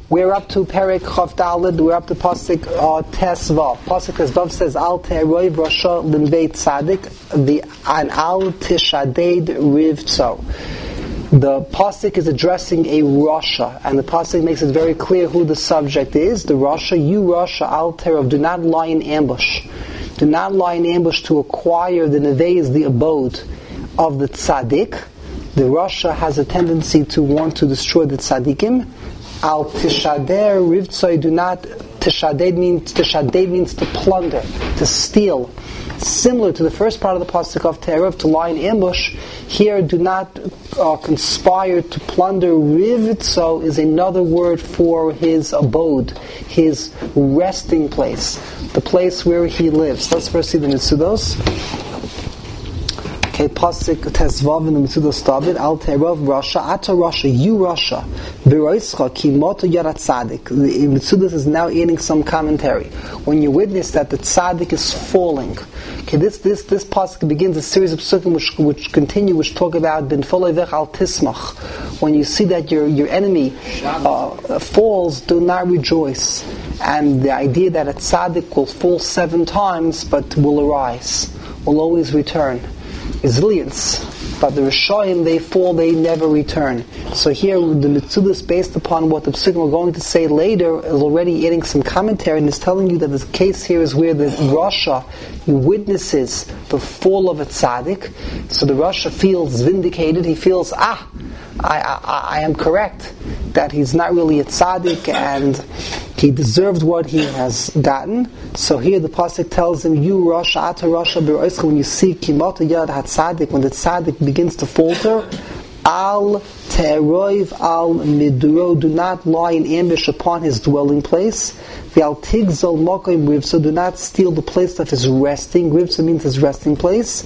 We're up to Perek Chav Daled. We're up to Pasuk Tes Vav. Pasuk Tes Vav says, Al Te'eroi Rasha Limvei Tzadik and Al Tishaded Rivtzo. The Pasuk is addressing a Rasha, and the Pasuk makes it very clear who the subject is. The Rasha, you Rasha Al Terov, do not lie in ambush. Do not lie in ambush to acquire the Nevei is the abode of the Tzadik. The Rasha has a tendency to want to destroy the Tzadikim. Al Tishader Rivtzoy, do not, Tishader means to plunder, to steal. Similar to the first part of the Pasuk of Terov, to lie in ambush, here do not conspire to plunder. Rivtzo is another word for his abode, his resting place, the place where he lives. Let's first see the Mitzudos. Okay, Pasuk Tezvav in the Mitzudos David, Al Terov Rasha, Ata Rasha, you Rasha, V'roischa ki moto yara tzadik. The Mitzudos is now adding some commentary. When you witness that the tzadik is falling, okay, this Pasuk begins a series of psukim which continue, which talk about ben folovech al tismach. When you see that your enemy falls, do not rejoice. And the idea that a tzaddik will fall 7 times but will arise, will always return. Resilience, but the Rishoyim, they fall, they never return. So here, the Mitzudos, based upon what the Psukim are going to say later, is already adding some commentary and is telling you that the case here is where the Rasha witnesses the fall of a tzaddik. So the Rasha feels vindicated. He feels, I am correct, that he's not really a tzaddik and he deserved what he has gotten. So here the pasuk tells him, you Rasha, Ata Rasha b'roischa, when you see Kimata Yad HaTzadik, when the tzaddik begins to falter, Al Te'roiv Al Miduro, do not lie in ambush upon his dwelling place. V'al Tigzol Mokoim Rivso, do not steal the place of his resting. Rivso means his resting place.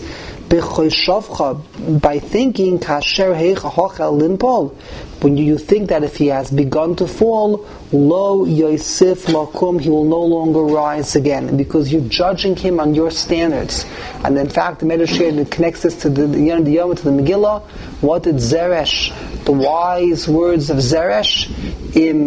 By thinking, Kasher Heich Hochel Linpol, when you think that if he has begun to fall, Lo Yosef Lakum, he will no longer rise again, because you're judging him on your standards. And in fact, the Medrash connects this to the Megillah. What did Zeresh, the wise words of Zeresh, im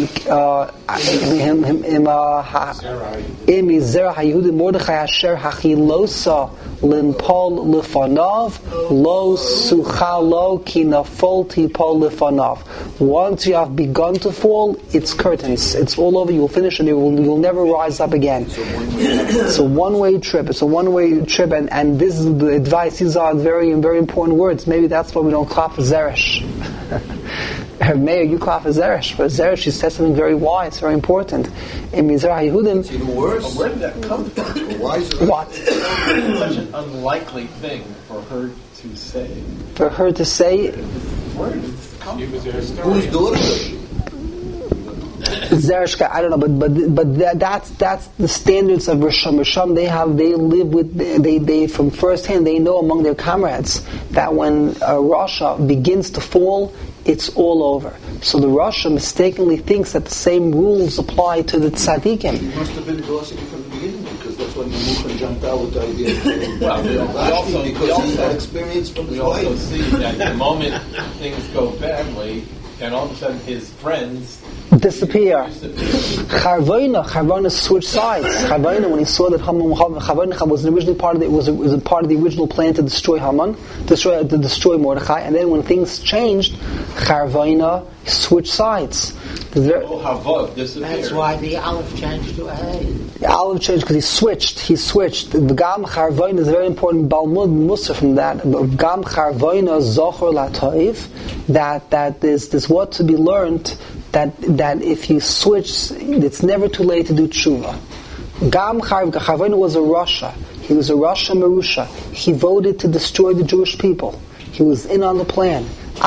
Zerah HaYehudi Mordechai Asher Hachilosa Linpol Lefanav Lo Suchalo Ki Nafol Tipol Lefanav. Once you have begun to fall, it's curtains. It's all over. You will finish and you will never rise up again. It's a one-way trip. It's a one-way trip, and this is the advice. These are very, very important words. Maybe that's why we don't clap for Zeresh. Mayor, you clap for Zeresh, but Zeresh, he says something very wise, very important. In Mizrah Yehudim, it's even worse. Where did that come from? What? It's such an unlikely thing for her to say. For her to say? Where did it come from? Whose daughter is she? Zeresh, I don't know, but that's the standards of Risham. Risham, they live with, they from first hand, they know among their comrades that when a Rasha begins to fall, it's all over. So the Rasha mistakenly thinks that the same rules apply to the tzaddikim. He must have been glossing from the beginning, because that's when Yemuchan jumped out with the idea because he had experience from his wife. We also see that the moment things go badly, and all of a sudden his friends disappear. Charvona switched sides. Charvona, when he saw that Charvona was originally part of was a part of the original plan to destroy Haman, to destroy Mordechai, and then when things changed, Charvona switched sides. That's why the Aleph changed to a Hey. The Aleph changed because he switched. The Gam Charvona is very important. Balmud Musa from that. Gam Charvona Zochor Latoiv. That there's what to be learned. That if you switch, it's never too late to do tshuva. Gam Charvona was a Rasha. He was a Rasha Merusha. He voted to destroy the Jewish people. He was in on the plan.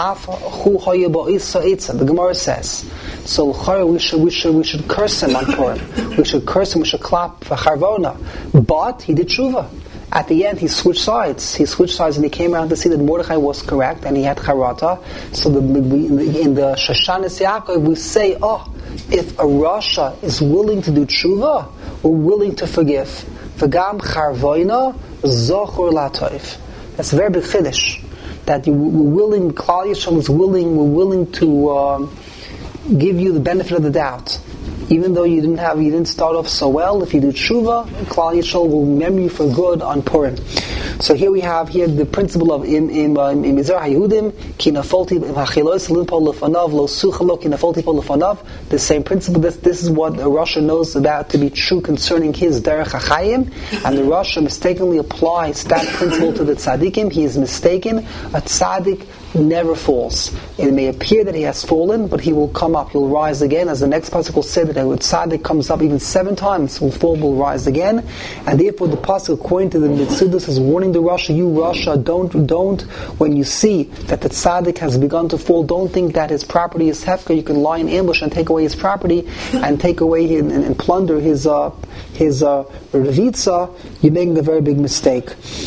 The Gemara says. So we should curse him on Purim. We should curse him. We should clap for Charvona. But he did tshuva. At the end, he switched sides. And he came around to see that Mordechai was correct, and he had charata. So in the Shoshanas Yaakov, we say, if a Rasha is willing to do tshuva, we're willing to forgive. V'gam charvoina zochor latoif. That's a very big chiddush. That we're willing, Klal Yisrael is willing, we're willing give you the benefit of the doubt. Even though you didn't start off so well, if you do tshuva, Klal Yisrael will remember you for good on Purim. So here we have the principle of im Mizrah HaYehudim ki nafolti hachilos limpo lefanav lo suchalo ki nafolti po lefanav. The same principle. This is what a Rasha knows about to be true concerning his derech hachayim, and the Rasha mistakenly applies that principle to the tzaddikim. He is mistaken. A tzaddik never falls. It may appear that he has fallen, but he will come up. He'll rise again, as the next pasuk will say that a tzaddik comes up even 7 times, will fall, will rise again. And therefore, the pasuk, according to the Mitzudas, is warning the Rasha: you Rasha, don't. When you see that the tzaddik has begun to fall, don't think that his property is hefker. You can lie in ambush and take away his property and take away and plunder his revitza. You're making a very big mistake.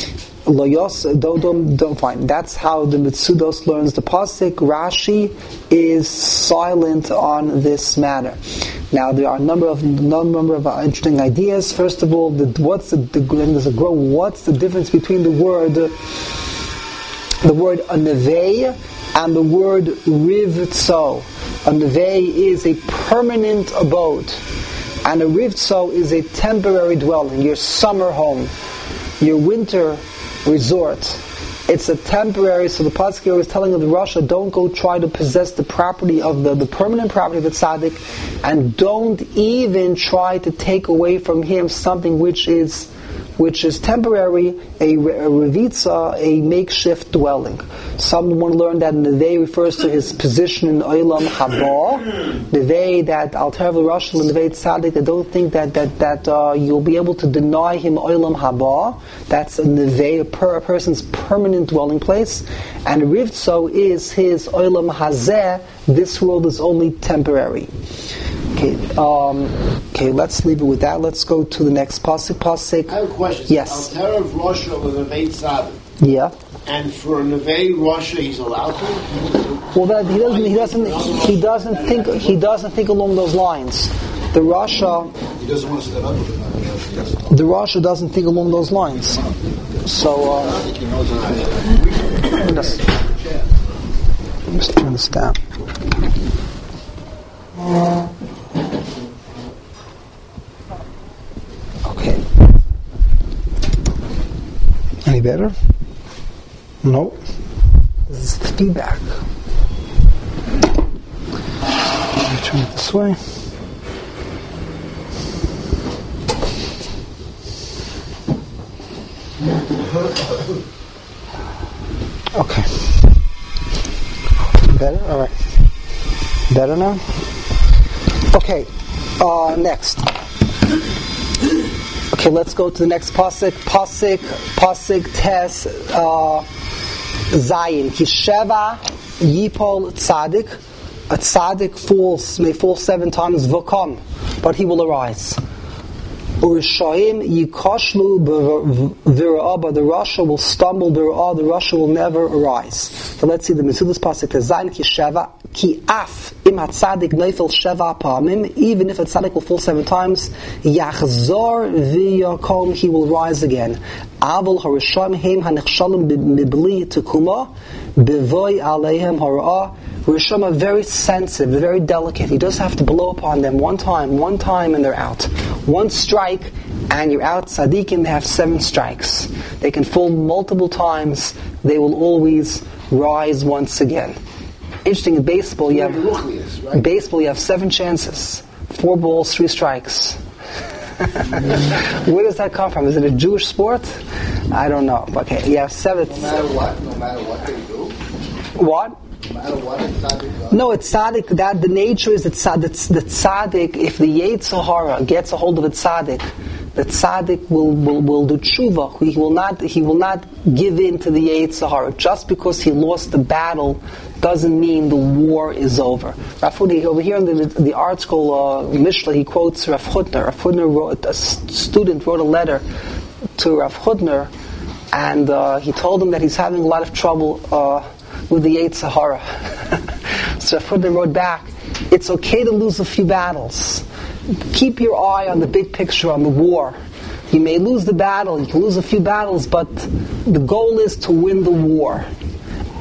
Don't find. That's how the Mitzudos learns the pasuk. Rashi is silent on this matter. Now there are a number of interesting ideas. First of all, what's the difference between the word anevei and the word rivtso? A nevei is a permanent abode, and a rivtso is a temporary dwelling. Your summer home, your winter resort. It's a temporary. So the pasuk is telling of the Rasha, don't go try to possess the property of the permanent property of the tzaddik, and don't even try to take away from him something which is temporary, a revitza, a makeshift dwelling. Someone learned that Nevei refers to his position in Olam Haba. Nevei, that Alter Rebbe Rosh and Nevei Tzaddik, they don't think that you'll be able to deny him Olam Haba. That's a Nevei, a person's permanent dwelling place. And Rivtso is his Olam Hazeh. This world is only temporary. Okay, let's leave it with that. Let's go to the next pasuk. I have a question. Yes. Alter of Rosh with a Nevei Tzaddik. Yeah. And for a Nevei Rosh, he's allowed to. Well, that he doesn't think along those lines. The Rasha. He doesn't want to step up with it. The Rasha doesn't think along those lines. So. Let's turn this down. Okay. Any better? No. This is the feedback. Let me turn it this way. Okay. Better? Alright. Better now? Okay. Next. Okay, let's go to the next pasuk. Pasuk tes Zayin. Kisheva yipol tzadik. A tzadik may fall 7 times v'kom, but he will arise. Urishayim yikoshlu b'vira'ah, but the Rasha will stumble b'vira'ah, the Rasha will never arise. So let's see the Mitzudas pasuk tes Zayin kisheva ki af im hatzadik neifel sheva pamim, even if a tzaddik will fall 7 times, yachzor v'yakom, he will rise again. Avol harisham heim hanichshalim mibli tekuma b'voy aleihem hara'ah. Risham are very sensitive, very delicate. You just have to blow upon them one time, and they're out. One strike, and you're out. Tzaddikim, they have 7 strikes. They can fall multiple times. They will always rise once again. Interesting, in baseball, you have 7 chances. 4 balls, 3 strikes. Where does that come from? Is it a Jewish sport? I don't know. Okay, you have 7. No matter what they do. What? No matter what a tzaddik does. No, it's tzaddik. That the nature is that the tzaddik. If the Yetzer Hara gets a hold of a tzaddik, the tzaddik will do tshuva. He will not give in to the Yetzer Hara. Just because he lost the battle doesn't mean the war is over. Rav Hutner, over here in the art school Mishnah, he quotes Rav Hutner. Rav Hutner a student wrote a letter to Rav Hutner, and he told him that he's having a lot of trouble with the Yetzer Hara. So Rav Hutner wrote back, it's okay to lose a few battles. Keep your eye on the big picture, on the war. You may lose the battle, you can lose a few battles, but the goal is to win the war.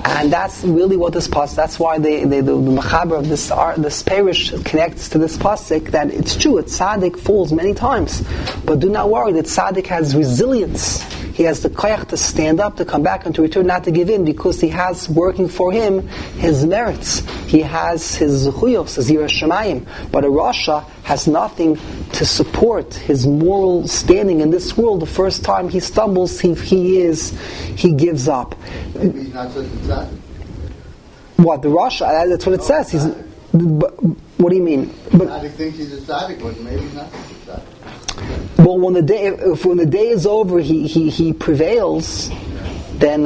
And that's really what this pasuk. That's why the mechaber of this parish connects to this pasuk. That it's true. That tzaddik falls many times, but do not worry. That tzaddik has resilience. He has the koyach to stand up, to come back, and to return, not to give in, because he has working for him his merits. He has his zechuyos, his yiras shamayim. But a rasha has nothing to support his moral standing in this world. The first time he stumbles, he gives up. Maybe he's not such a tzaddik. What, the rasha? That's what it says. He's. What do you mean? Tzaddik thinks he's a tzaddik, but maybe he's not such a tzaddik. Well, when the day is over, he prevails, then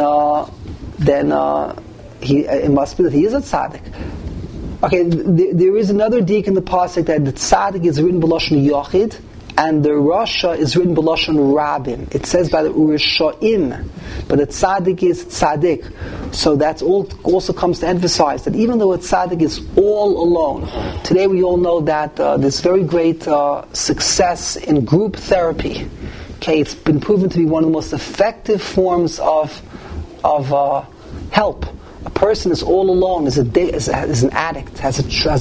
it must be that he is a tzaddik. Okay, there is another dik in the pasuk that the tzaddik is written b'lashon yachid, and the rasha is written b'lashon rabim. It says by the urishaim, but the tzaddik is tzaddik. So that's also comes to emphasize that even though a tzaddik is all alone, today we all know that there's very great success in group therapy. Okay, it's been proven to be one of the most effective forms of help. A person is all alone, is an addict, has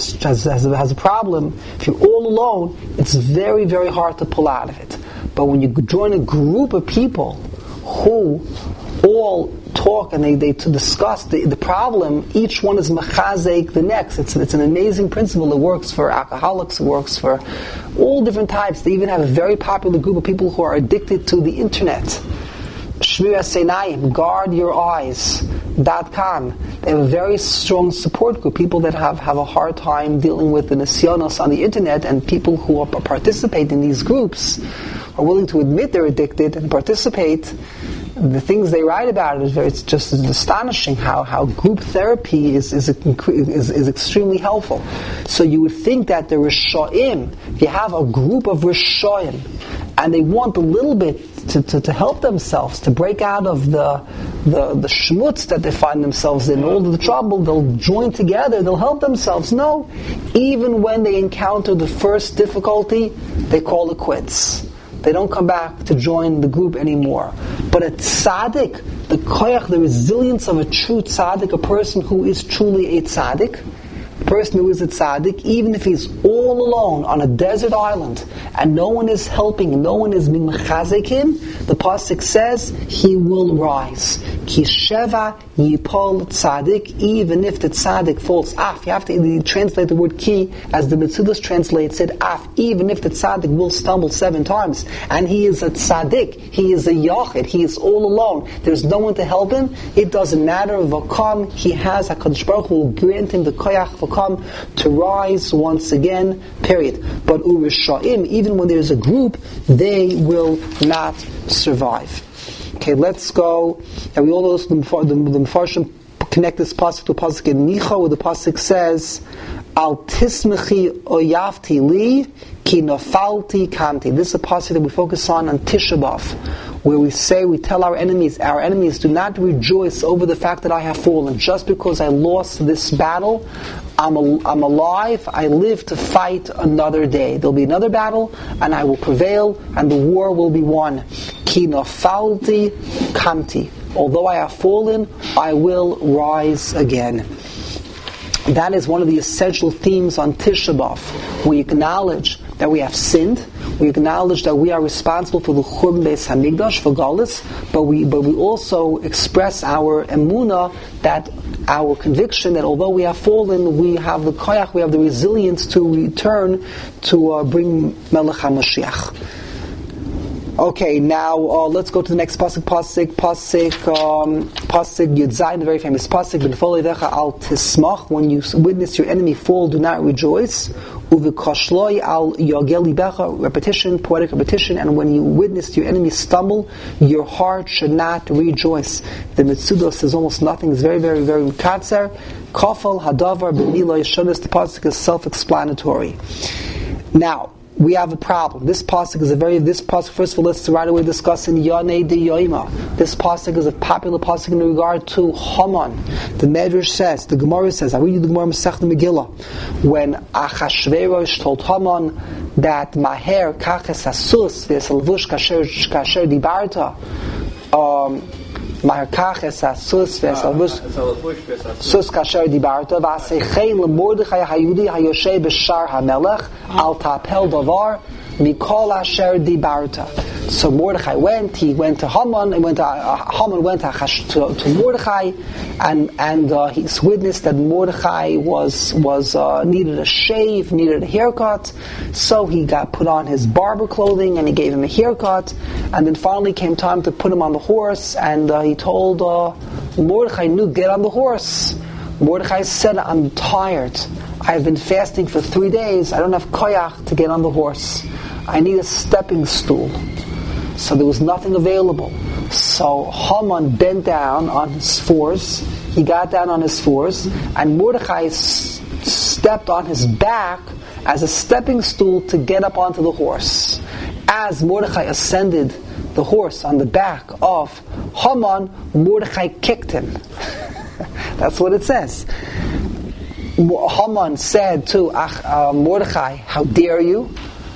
a problem. If you're all alone, it's very, very hard to pull out of it. But when you join a group of people who all talk and they discuss the problem, each one is mechazek the next. It's an amazing principle. It works for alcoholics, it works for all different types. They even have a very popular group of people who are addicted to the internet. Shmira Seinayim, guardyoureyes.com. They have a very strong support group, people that have a hard time dealing with the nisyonos on the internet, and people who participate in these groups are willing to admit they're addicted and participate. The things they write about it's just astonishing how group therapy is extremely helpful. So you would think that the Rishoim, if you have a group of Rishoim, and they want a little bit to help themselves, to break out of the schmutz that they find themselves in, all of the trouble, they'll join together, they'll help themselves. No, even when they encounter the first difficulty, they call it quits. They don't come back to join the group anymore. But a tzaddik, the koyach, the resilience of a true tzaddik, a person who is truly a tzaddik, a person who is a tzaddik, even if he's all alone on a desert island and no one is helping, no one is being mechazek him, the pasuk says he will rise. Ki sheva yipol tzaddik, even if the tzaddik falls af. You have to translate the word ki as the Metzudos translates it af. Even if the tzaddik will stumble 7 times, and he is a tzaddik, he is a yachid, he is all alone, there's no one to help him, it doesn't matter. V'kam, he has, HaKadosh Baruch Hu will grant him the koyach v'kam to rise once again, period. But urishaim, even when there's a group, they will not survive. Okay, let's go. And we all know the Mefarshim connect this pasuk to a pasuk in Micha, where the pasuk says, "Al tismechi oyavti li ki nafalti kamti." This is a pasuk that we focus on Tisha B'Av, where we tell our enemies, do not rejoice over the fact that I have fallen. Just because I lost this battle, I'm alive, I live to fight another day. There'll be another battle, and I will prevail, and the war will be won. Ki nafalti kamti. Although I have fallen, I will rise again. That is one of the essential themes on Tisha B'Av. We acknowledge that we have sinned. We acknowledge that we are responsible for the Churban Beis Hamikdash, for Galus, but we also express our emunah, that our conviction that although we have fallen, we have the koyach, we have the resilience to return to bring Melech HaMashiach. Okay, now let's go to the next pasuk. Pasuk Yud Zayin, the very famous pasuk. B'nefol eidecha al tismach. When you witness your enemy fall, do not rejoice. Uvikoshloi al yogel libecha. Repetition, poetic repetition. And when you witness your enemy stumble, your heart should not rejoice. The Metzudos says almost nothing. It's very, very, very katzer. Kafal hadavar b'milo yeshonis. The pasuk is self-explanatory. Now, we have a problem. This pasuk first of all, let's right away discuss in Yonei de Yoima. This pasuk is a popular pasuk in regard to Haman. The Medrash says, the Gemara says, I read you the Gemara Masechta Megillah, when Achashverosh told Haman that Maher kaches asus v'esalvush kasher dibarta, Markaches asus ve'esalvus sus kasher dibarta v'asechei leMordechai hayudi hayoshe b'shar hamelech al tapel davar mikol asher dibarta. So Mordechai went. He went to Haman. Haman went to Mordechai, and he's witnessed that Mordechai was needed a shave, needed a haircut. So he got put on his barber clothing, and he gave him a haircut. And then finally came time to put him on the horse, and he told Mordechai, "No, get on the horse." Mordechai said, "I'm tired. I've been fasting for 3 days. I don't have koyach to get on the horse. I need a stepping stool." So there was nothing available. So Haman bent down on his fours. He got down on his fours, and Mordechai stepped on his back as a stepping stool to get up onto the horse. As Mordechai ascended the horse on the back of Haman, Mordechai kicked him. That's what it says. Haman said to Mordechai, "How dare you?"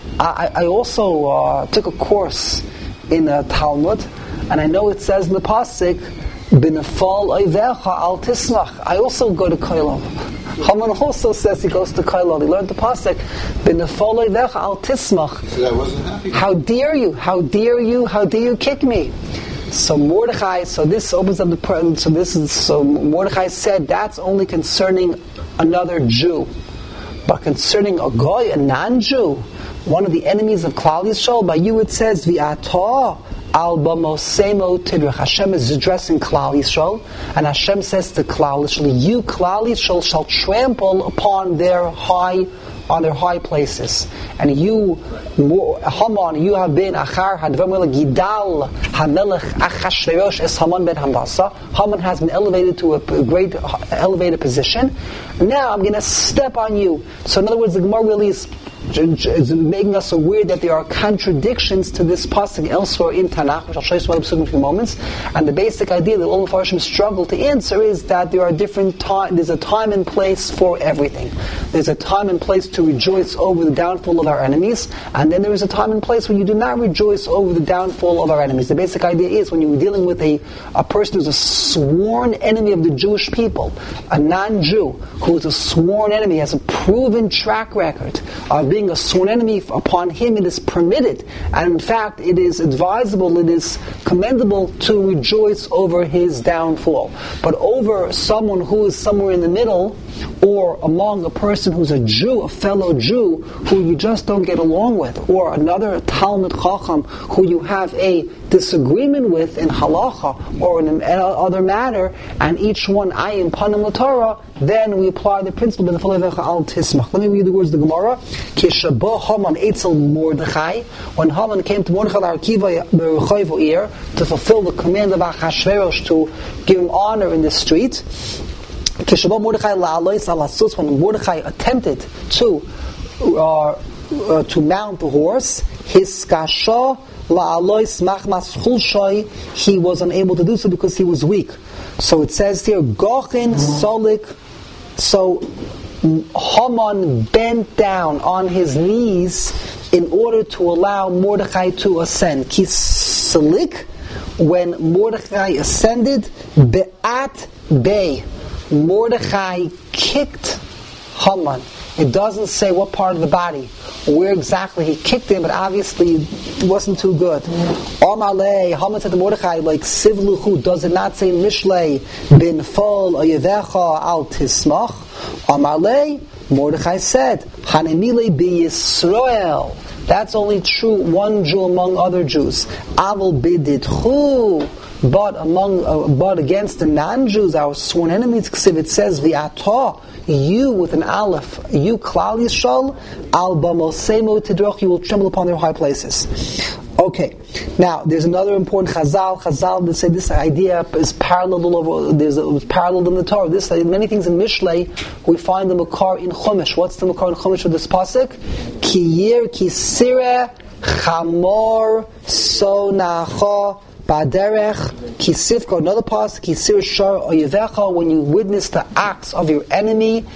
I also took a course in Talmud, and I know it says in the pasuk, "B'nefal oivecha al tismach." I also go to Koilel. Haman also says he goes to Koilel. He learned the pasuk, "B'nefal oivecha al tismach." So I wasn't happy. How dare you? How dare you? How dare you kick me? So Mordechai. So this opens up the. So Mordechai said that's only concerning another Jew, but concerning a goy, a non-Jew, one of the enemies of Klal Yisrael, by you it says, V'ata al b'mosemo tidrich. Hashem is addressing Klal Yisrael, and Hashem says to Klal Yisrael, you, Klal Yisrael, shall trample upon their high places. And you, Haman, you have been achar hadvam gidal hamelech Achashverosh es Haman ben Hamdasa. Haman has been elevated to a great elevated position. Now I'm going to step on you. So in other words, the Gemara really is making us aware that there are contradictions to this pasuk elsewhere in Tanakh, which I'll show you some other in a few moments. And the basic idea that all the Farshim struggle to answer is that there are different times. There's a time and place for everything. There's a time and place to rejoice over the downfall of our enemies, and then there is a time and place when you do not rejoice over the downfall of our enemies. The basic idea is when you're dealing with a person who's a sworn enemy of the Jewish people, a non-Jew who is a sworn enemy, has a proven track record of being a sworn enemy, upon him it is permitted, and in fact it is advisable, it is commendable to rejoice over his downfall. But over someone who is somewhere in the middle, or among a person who's a Jew, a fellow Jew, who you just don't get along with, or another Talmud Chacham who you have a disagreement with in halacha or in another matter, and each one ayin panim l'Torah, then we apply the principle of the al tismach. Let me read the words of the Gemara. Kishabah Haman etzel Mordechai. When Haman came to Mordechai Arkiva Berechovo Ir to fulfill the command of Achashverosh to give him honor in the street. Kishabah Mordechai la'alois alasus. When Mordechai attempted to mount the horse, his kasha la'alois machmas chulshay, he was unable to do so because he was weak. So it says here, Gochin Solik. So Haman bent down on his knees in order to allow Mordechai to ascend. Kisalik, when Mordechai ascended, Be'at Bey, Mordechai kicked Haman. It doesn't say what part of the body, where exactly he kicked him, but obviously it wasn't too good. Amalei, Haman said to Mordechai, like Sivluchu, does it not say Mishlei, bin fol oyevecha al tismach? Amalei, Mordechai said, Hanemile bi Yisrael. That's only true one Jew among other Jews. Aval biditchu. But against the non-Jews, our sworn enemies, it says V'ata, you with an aleph, you Klal Yisrael, al b'mosemo tidroch, you will tremble upon their high places. Okay, now there's another important Chazal that say this idea is parallel all over. It was paralleled in the Torah. This many things in Mishlei we find the makar in Chumash. What's the makar in Chumash of this pasuk? Ki yir kisire chamor sonacha Baderech, Kisifko, another pasuk, Kisir Shar Oyevecha, when you witness the acts of your enemy,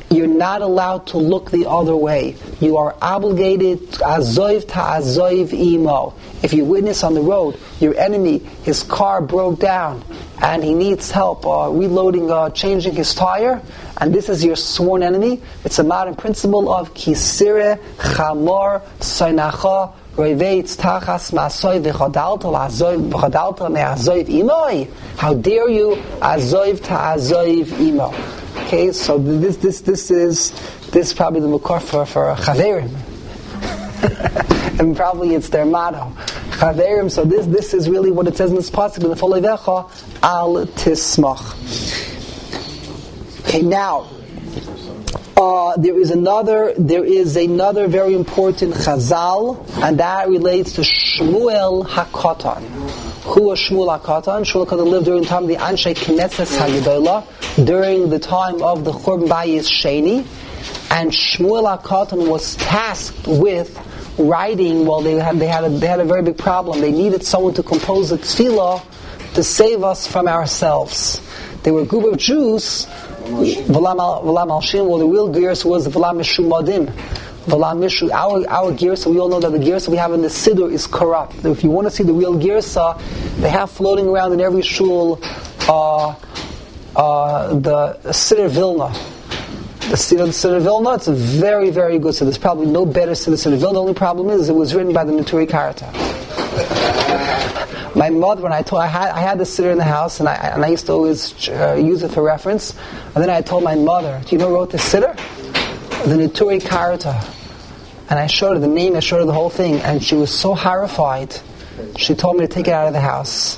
You're not allowed to look the other way. You are obligated, azoiv ta'azoiv imo. If you witness on the road, your enemy, his car broke down, and he needs help reloading, changing his tire, and this is your sworn enemy, it's a modern principle of kisire chamor soinacha roiveitz tachas masoy v'chodalta v'chodalta me'azoiv imoi. How dare you azoiv ta'azoiv imo? Okay, so this is probably the makor for chaverim, and probably it's their motto, chaverim. So this is really what it says in this pasuk in the Folevecha al tismach. Okay, now there is another very important chazal, and that relates to Shmuel HaKatan. Who was Shmuel HaKatan? Shmuel HaKatan lived during the time of the Anshe Knesset HaGedolah, during the time of the Churban Bayis Sheni, and Shmuel HaKatan was tasked with writing. Well, they had a very big problem. They needed someone to compose a tefillah to save us from ourselves. They were a group of Jews. V'lam al-shim, well, the real gears was V'lam mishumadim. Our girsa, we all know that the girsa we have in the Siddur is corrupt. If you want to see the real girsa, they have floating around in every shul the Siddur Vilna. The Siddur Vilna, it's a very, very good Siddur. There's probably no better Siddur Vilna. The only problem is it was written by the Neturei Karta. My mother, when I had the Siddur in the house, and I used to always use it for reference, and then I told my mother, do you know who wrote the Siddur? The Neturei Karta. And I showed her the name, I showed her the whole thing, and she was so horrified. She told me to take it out of the house.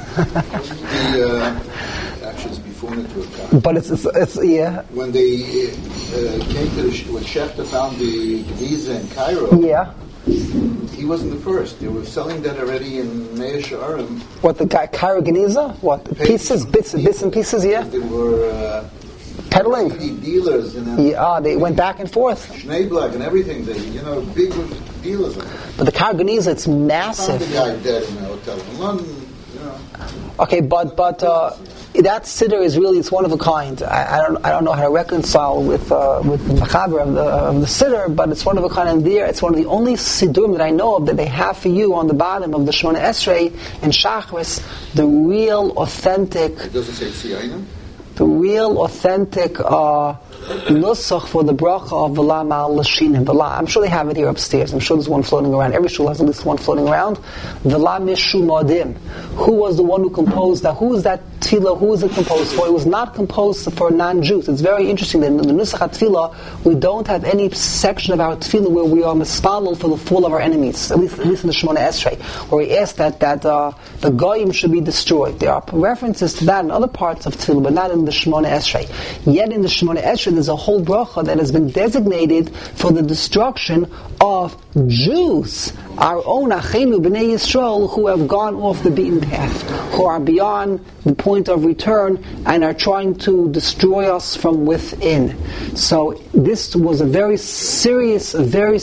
Actually, it's before Neturei Karta. But it's yeah. When they came to when Schechter found the Geniza in Cairo, yeah, he wasn't the first. They were selling that already in Mea She'arim. What, the Cairo Geniza? What, pieces, bits and pieces? Yeah. They were peddling. Dealers. They went back and forth. Schneeblack and everything. They, big dealers. But the Cairo Geniza, it's massive. Found the guy dead in a hotel in London. Okay, but that siddur is really, it's one of a kind. I don't know how to reconcile with the machaber of the siddur, but it's one of a kind. And there, it's one of the only siddurim that I know of that they have for you on the bottom of the Shemona Esrei and Shachris, the real authentic. It doesn't say Tziyayim. The real authentic nusach for the bracha of V'lam al Lashinim. I'm sure they have it here upstairs. I'm sure there's one floating around. Every shul has at least one floating around. V'lam mishumadim. Who was the one who composed that? Who is that tefillah? Who is it composed for? It was not composed for non-Jews. It's very interesting that in the nusach tefillah we don't have any section of our tefillah where we are mispalel for the fall of our enemies. At least in the Shemona Esrei, where we ask that the goyim should be destroyed. There are references to that in other parts of tefillah, but not in the Shemona Esrei. Yet in the Shemona Esrei there's a whole bracha that has been designated for the destruction of Jews, our own Achenu B'nai Yisrael, who have gone off the beaten path, who are beyond the point of return and are trying to destroy us from within. So this was a very serious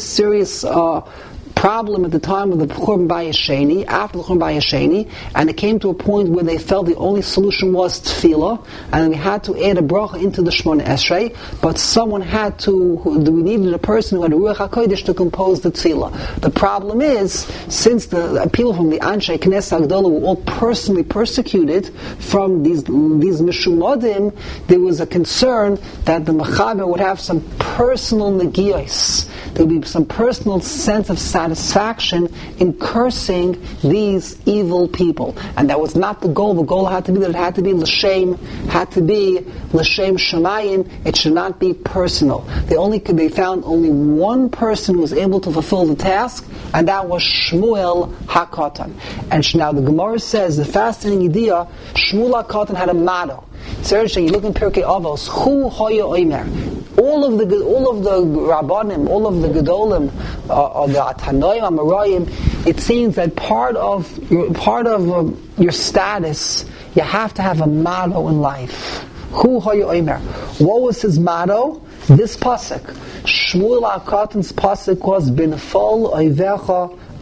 problem at the time of the Churban Bayis Sheni, after the Churban Bayis Sheni, and it came to a point where they felt the only solution was tefillah, and we had to add a bracha into the Shemona Esrei, but someone we needed a person who had a Ruach HaKodesh to compose the tefillah. The problem is, since the people from the Anshe Knesset HaGedolah were all personally persecuted from these Mishumadim, there was a concern that the Mechaber would have some personal negiyos. There would be some personal sense of satisfaction in cursing these evil people, and that was not the goal. The goal had to be that it had to be l'shem shemayim. It should not be personal. They found only one person who was able to fulfill the task, and that was Shmuel HaKatan. And now the Gemara says, the fascinating idea, Shmuel HaKatan had a motto. Seriously, you look in Pirkei Avos, Hu Hoya Oimer. All of the Rabbanim, all of the Gedolim, or the Atanoim, Amarayim, it seems that part of your status, you have to have a motto in life. Hu Hoya Oimer. What was his motto? This pasuk. Shmuel HaKatan's pasuk was Binfol Oivecha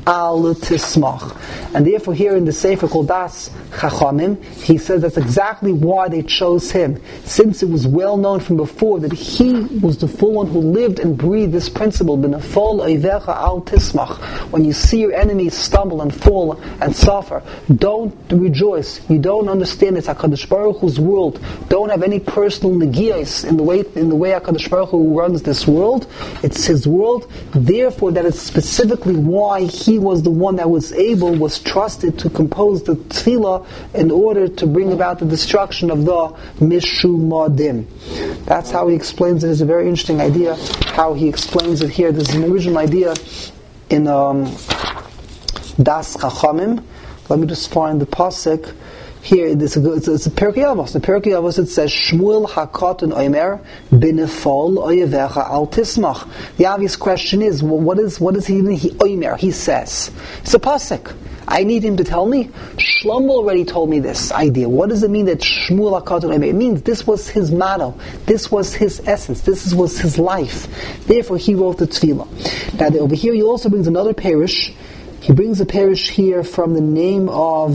al tismach. And therefore here in the Sefer called Das Chachamim, he says that's exactly why they chose him, since it was well known from before that he was the full one who lived and breathed this principle, b'nafol oivecha al tismach. When you see your enemies stumble and fall and suffer, don't rejoice. You don't understand it's HaKadosh Baruch Hu's world. Don't have any personal negios in the way HaKadosh Baruch Hu runs this world. It's his world. Therefore, that is specifically why he was the one that was trusted to compose the tefillah in order to bring about the destruction of the Mishumadim. That's how he explains it. It's a very interesting idea how he explains it here. There's an original idea in Das Chachamim. Let me just find the pasuk. Here, it's a Pirkei Avos. The Pirkei Avos, it says, Shmuel hakatan oimer b'nefol oyevecha al tismach. The obvious question is, well, what is he oimer? He says. It's a pasuk. I need him to tell me. Shlomo already told me this idea. What does it mean that Shmuel hakatan oimer? It means this was his motto. This was his essence. This was his life. Therefore, he wrote the tefillah. Now, over here, he also brings another parish. He brings a parish here from the name of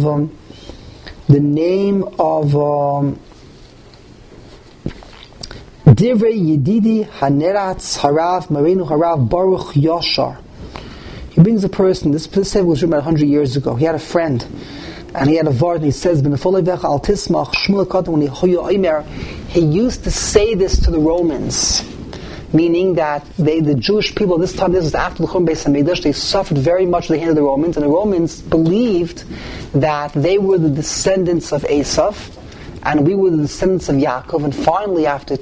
Divrei Yedidi Haneratz Harav Marinu Harav Baruch Yashar. He brings a person, this was written about 100 years ago. He had a friend, and he had a vart, and he says, B'nefolei al tismach Shmuel Katan, when he used to say this to the Romans, meaning that the Jewish people, this was after the Churban Beis Hamikdash, they suffered very much at the hand of the Romans, and the Romans believed that they were the descendants of Esav, and we were the descendants of Yaakov, and finally after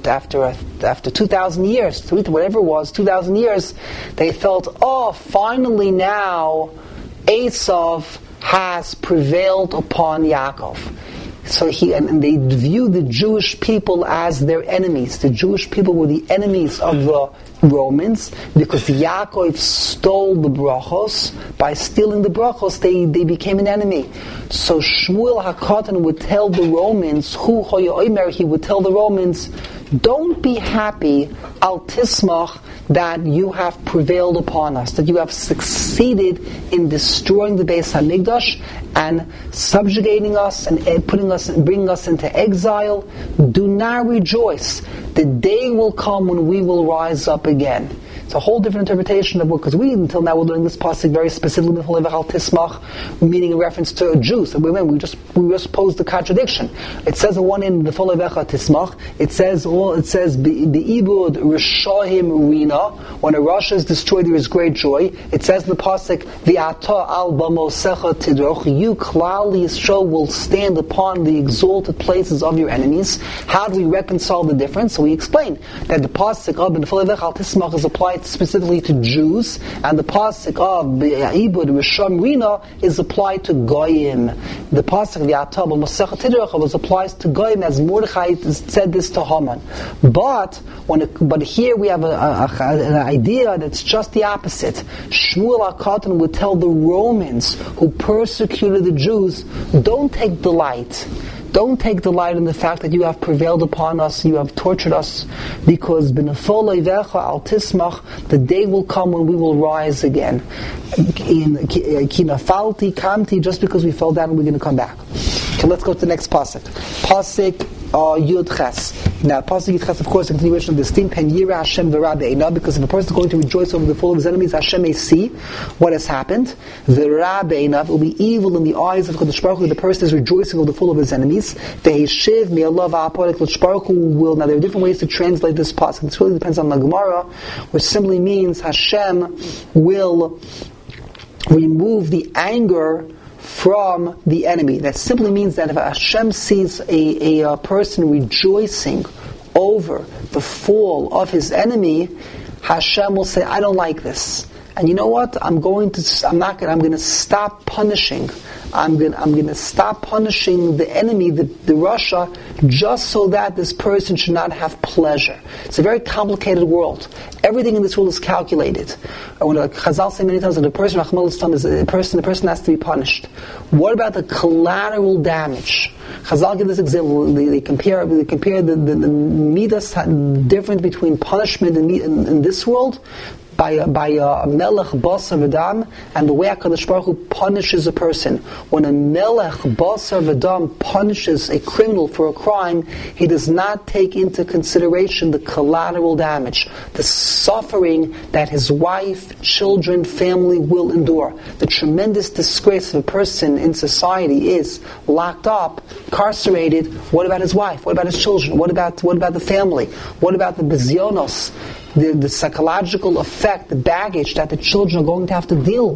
2,000 years, whatever it was, 2,000 years, they felt, finally now Esav has prevailed upon Yaakov. So and they viewed the Jewish people as their enemies. The Jewish people were the enemies of the Romans because Yaakov stole the brachos. By stealing the brachos, they became an enemy. So Shmuel HaKatan would tell the Romans, he would tell the Romans, don't be happy, al tismach, that you have prevailed upon us, that you have succeeded in destroying the Beis Hamikdash and subjugating us and bringing us into exile. Do not rejoice. The day will come when we will rise up again. It's a whole different interpretation of what, because we until now we're learning this pasuk very specifically, meaning a reference to Jews. And we just posed the contradiction. It says on one end the Folevecha Tismach. It says Be'ibud Rishahim Rina. When a Rasha is destroyed, there is great joy. It says in the pasuk V'ata al bamosecha tidroch. You Klal Yisrael will stand upon the exalted places of your enemies. How do we reconcile the difference? So we explain that the pasuk of the Folevecha Tismach is applied specifically to Jews, and the pasuk of Ibud Risham Rina is applied to Goyim. The pasuk of Yatab Masechet Tidroch was applied to Goyim as Mordechai said this to Haman. But here we have an idea that's just the opposite. Shmuel HaKatan would tell the Romans who persecuted the Jews, don't take delight. Don't take delight in the fact that you have prevailed upon us, you have tortured us, because b'nefol oivecha al tismach, the day will come when we will rise again. Ki nafalti kamti, just because we fell down, we're going to come back. Okay, let's go to the next pasuk. Pasuk Yud Ches. Now, pasuk Yud Ches, of course, a continuation of this theme. Pen yira Hashem v'rabeina, because if a person is going to rejoice over the fall of his enemies, Hashem may see what has happened. V'rabeina, it will be evil in the eyes of Kadosh Baruch Hu. The person is rejoicing over the fall of his enemies. Ve'eshiv me'alav ha'apodik. Kadosh Baruch Hu will. Now, there are different ways to translate this pasuk. This really depends on the Gemara, which simply means Hashem will remove the anger from the enemy. That simply means that if Hashem sees a person rejoicing over the fall of his enemy, Hashem will say, I don't like this. And you know what? I'm going to stop punishing. I'm going to stop punishing the enemy, the Rasha, just so that this person should not have pleasure. It's a very complicated world. Everything in this world is calculated. When Chazal say many times that the person has to be punished. What about the collateral damage? Chazal give this example. They compare the midas difference between punishment in this world by a melech basar v'dam, and the way HaKadosh Baruch Hu punishes a person. When a melech basar v'dam punishes a criminal for a crime, he does not take into consideration the collateral damage, the suffering that his wife, children, family will endure. The tremendous disgrace of a person in society is locked up, incarcerated. What about his wife? What about his children? What about the family? What about the bizyonos, the psychological effect, the baggage that the children are going to have to deal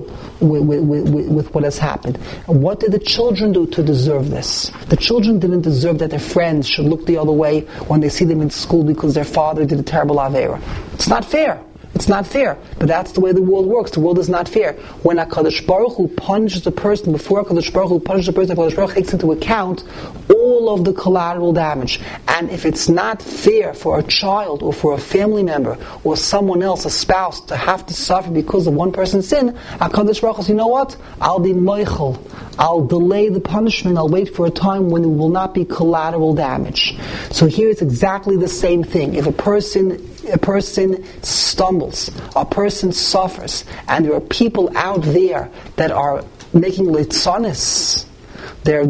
with what has happened? And what did the children do to deserve this? The children didn't deserve that their friends should look the other way when they see them in school because their father did a terrible avera. It's not fair. It's not fair, but that's the way the world works. The world is not fair. When HaKadosh Baruch Hu punishes a person, before HaKadosh Baruch Hu punishes a person, HaKadosh Baruch Hu takes into account all of the collateral damage. And if it's not fair for a child or for a family member or someone else, a spouse, to have to suffer because of one person's sin, HaKadosh Baruch Hu says, you know what? I'll be meichel. I'll delay the punishment. I'll wait for a time when there will not be collateral damage. So here it's exactly the same thing. If a person stumbles, a person suffers, and there are people out there that are making litzanis, they're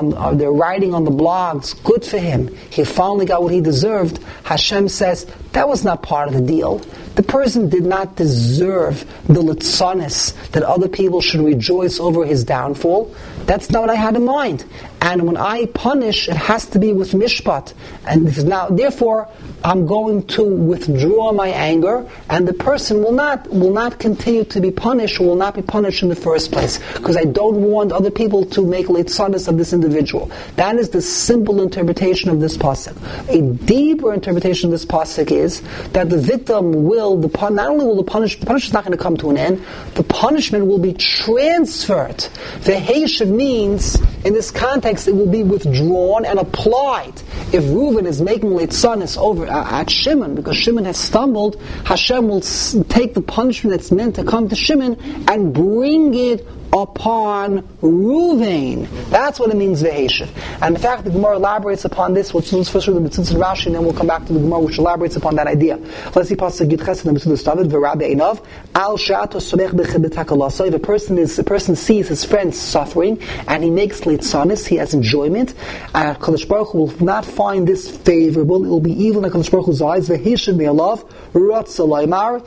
writing on the blogs, good for him, he finally got what he deserved, Hashem says, that was not part of the deal. The person did not deserve the litzanis that other people should rejoice over his downfall. That's not what I had in mind. And when I punish, it has to be with mishpat. And therefore, I'm going to withdraw my anger, and the person will not continue to be punished, or will not be punished in the first place, because I don't want other people to make litzanis of this individual. That is the simple interpretation of this pasuk. A deeper interpretation of this pasuk is that the victim not only will the punishment is not going to come to an end, the punishment will be transferred. The Heishav means, in this context, it will be withdrawn and applied. If Reuven is making litzanis over at Shimon, because Shimon has stumbled, Hashem will take the punishment that's meant to come to Shimon and bring it upon Reuven. That's what it means, V'heshev. And in fact, the Gemara elaborates upon this, which is first read the Mitzvah Rashi, and then we'll come back to the Gemara, which elaborates upon that idea. Let's see Pasuk Yud Ches in the Mitzvah Stavit, V'Rabbi Einav, Al She'ato Somech B'Chibet. If a person sees his friends suffering, and he makes litzanis, he has enjoyment, and HaKadosh Baruch Hu will not find this favorable. It will be evil in HaKadosh Baruch Hu's eyes. V'heshev me'alav, Ratza Laimar,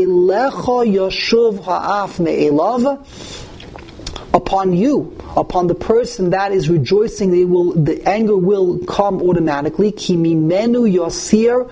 Elecha Yoshuv Ha'af me'elav. Upon you, upon the person that is rejoicing, the anger will come automatically. Ki mimenu yosir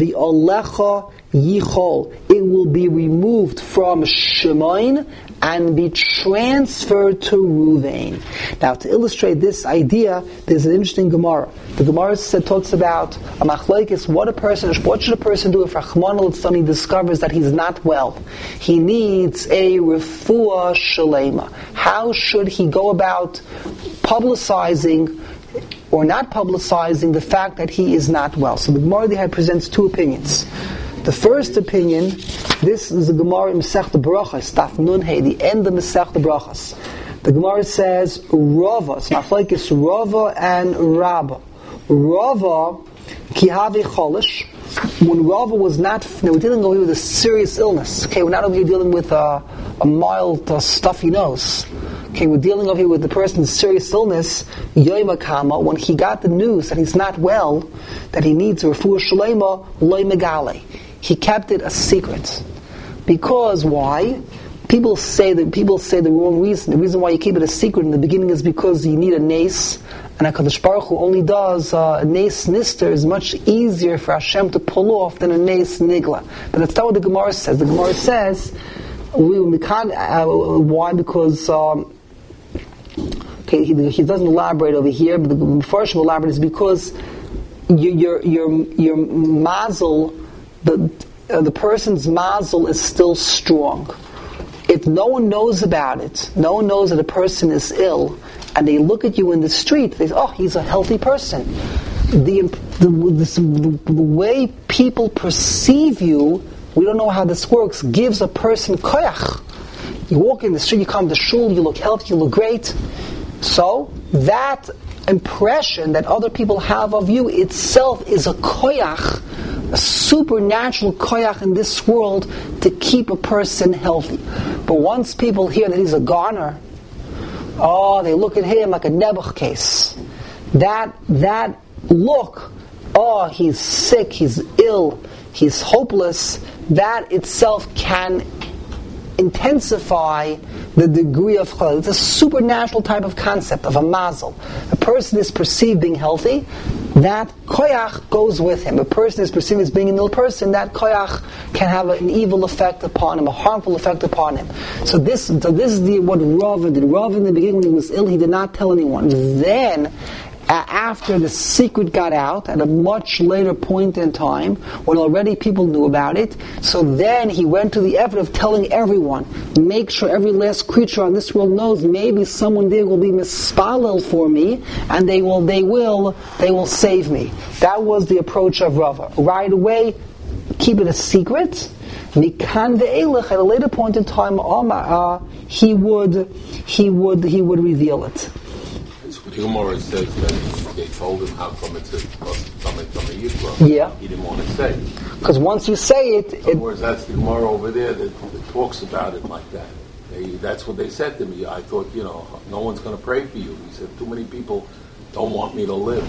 v'olecha yichol. It will be removed from Shimon and be transferred to Reuven. Now, to illustrate this idea, there's an interesting Gemara. The Gemara talks about a machlokes. What should a person do if Rachmana litzlan discovers that he's not well? He needs a refuah shalema. How should he go about publicizing or not publicizing the fact that he is not well? So the Gemara presents two opinions. The first opinion, this is the Gemara in Masechta Brachos, Daf Nun Hey, the end of Masechta Brachos. The Gemara says, Rava, it's machlokes Rava and Rabba. Rava, Kihavi Cholish, when Rava was not, we're dealing over here with a serious illness. Okay, we're not over here dealing with a mild stuffy nose. Okay, we're dealing over here with the person's serious illness, Yoima Kama, when he got the news that he's not well, that he needs a refuah shalema, loy megale. He kept it a secret. Because why? People say the wrong reason. The reason why you keep it a secret in the beginning is because you need a nace, and HaKadosh Baruch Hu only does a nace nister is much easier for Hashem to pull off than a nace nigla. But that's not what the Gemara says. The Gemara says, why? Because he doesn't elaborate over here, but the first elaborate is because your mazel, the person's mazel is still strong. If no one knows about it, no one knows that a person is ill, and they look at you in the street, they say, oh, he's a healthy person. The way people perceive you, we don't know how this works, gives a person koyach. You walk in the street, you come to shul, you look healthy, you look great. So, that impression that other people have of you itself is a koyach a supernatural koyach in this world to keep a person healthy. But once people hear that he's a goner, they look at him like a Nebuch case. That look, he's sick, he's ill, he's hopeless, that itself can intensify the degree of chol. It's a supernatural type of concept of a mazel. A person is perceived being healthy, that koyach goes with him. A person is perceived as being an ill person, that koyach can have an evil effect upon him, a harmful effect upon him. So this is what Rav did. Rav in the beginning, when he was ill, he did not tell anyone. Then, after the secret got out, at a much later point in time, when already people knew about it, so then he went to the effort of telling everyone, make sure every last creature on this world knows, maybe someone there will be mispalel for me, and they will save me. That was the approach of Rava. Right away, keep it a secret. Mikan ve'elech, at a later point in time, he would reveal it. The Gemara says that they told him how come it's coming from a Yisrael. Yeah. He didn't want to say. Because once you say it... In other words, that's the Gemara over there that talks about it like that. That's what they said to me. I thought, no one's going to pray for you. He said, too many people don't want me to live.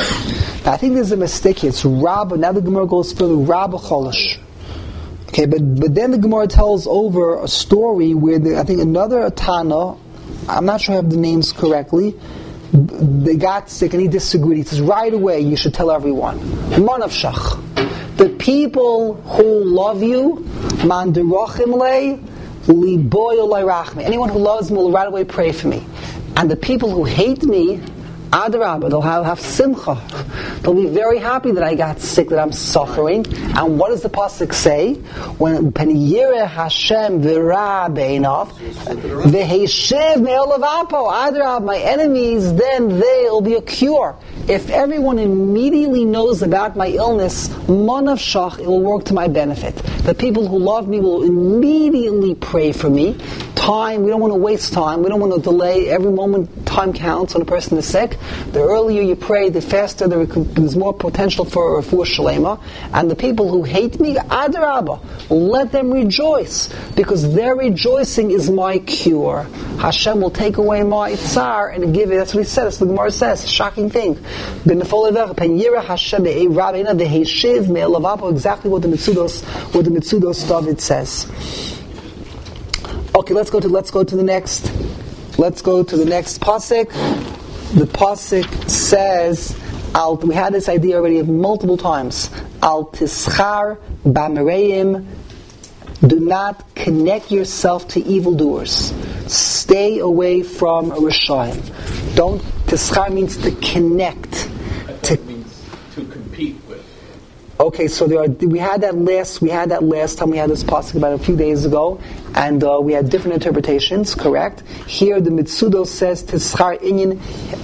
I think there's a mistake here. It's Rabba. Now the Gemara goes further. Rabba Cholish. Okay, but then the Gemara tells over a story where I think another Tana, I'm not sure I have the names correctly, they got sick and he disagreed. He says, right away you should tell everyone. Manavshach. The people who love you, man derachim lei, liboy olay rachmi. Anyone who loves me will right away pray for me. And the people who hate me, adarabah, they'll have simcha. They'll be very happy that I got sick, that I'm suffering. And what does the pasuk say? When peniyireh Hashem v'ra beinav v'heishiv me'olavapo, adarabah, my enemies, then they'll be a cure. If everyone immediately knows about my illness, manavshach, it will work to my benefit. The people who love me will immediately pray for me. We don't want to waste time. We don't want to delay. Every moment time counts when a person is sick. The earlier you pray, the faster there's more potential for refuah shalema. And the people who hate me, adarabah, let them rejoice, because their rejoicing is my cure. Hashem will take away my tsar and give it. That's what he said. That's what the Gemara says. Shocking thing. Exactly what the Mitzudos David says. Okay, let's go to the next pasuk. The pasuk says, we had this idea already multiple times. Al tischar b'mereim. Do not connect yourself to evildoers. Stay away from Rishayim. Tischar means to connect. It means to compete with. Okay, so we had that last time we had this pasuk about a few days ago, and we had different interpretations. Correct. Here the Mitzudos says tischar inyan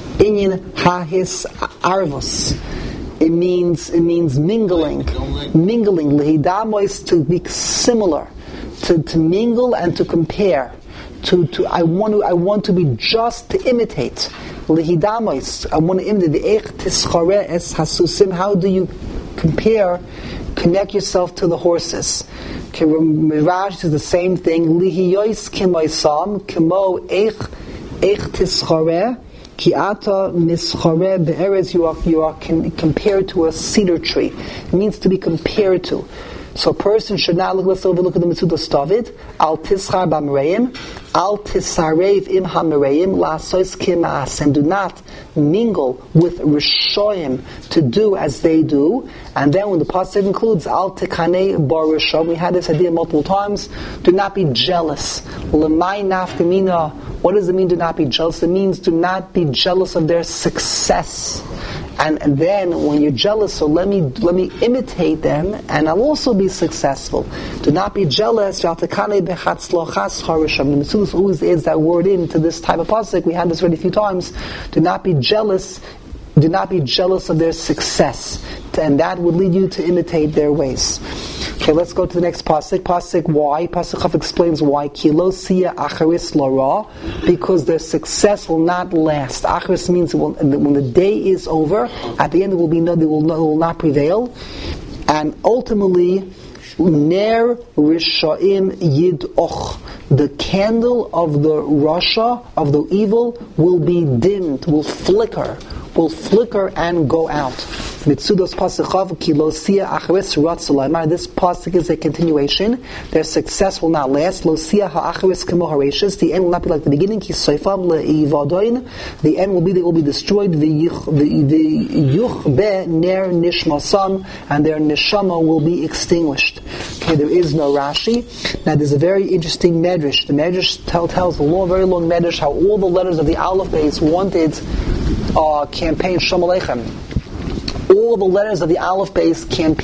hahis arvos. It means mingling. Lehidamo is to be similar, to mingle and to compare. I want to be just, to imitate. Lehidamos, I want to imitate. The eich tischare es hasusim. How do you compare, connect yourself to the horses? Mirage is the same thing. Lihiyois kimoisam, kimo eich tischare, ki ata mischare be'erez, you are compared to a cedar tree. It means to be compared to. So a person should not look at the Mitzudos David. Al tischar b'mereim, al tisarev im hamereim, la'asos kim'asem. Do not mingle with Rishoyim to do as they do. And then when the pasuk includes al tikanei bar Rishon, we had this idea multiple times. Do not be jealous. L'may nafkamina. What does it mean? Do not be jealous. It means do not be jealous of their success. And then when you're jealous, so let me imitate them, and I'll also be successful. Do not be jealous. The Mitzudos always adds that word into this type of pasuk. We had this already a few times. Do not be jealous. Do not be jealous of their success, and that would lead you to imitate their ways. Okay, let's go to the next pasuk. Pasuk Y. Pasuk Chaf explains why. Kilo siya acharis lara, because their success will not last. Acharis means when the day is over, at the end they will not prevail. And ultimately, Ner Rishaim Yid'och, the candle of the Rasha, of the evil, will be dimmed, will flicker and go out. Mitzudos Pasuk Ki Lo Sia Achris Ratzalaymar. This pasuk is a continuation. Their success will not last. Lo Sia Ha'achris Kemo Harashis. The end will not be like the beginning. Ki Soifam Le'ivadoin. The end will be they will be destroyed. V'yuch be ner nishmasam, and their neshama will be extinguished. Okay, there is no Rashi. Now there's a very interesting medrash. The medrash tells a very long medrash how all the letters of the Aleph Beis wanted campaign Shalom Aleichem. All the letters of the Aleph Beis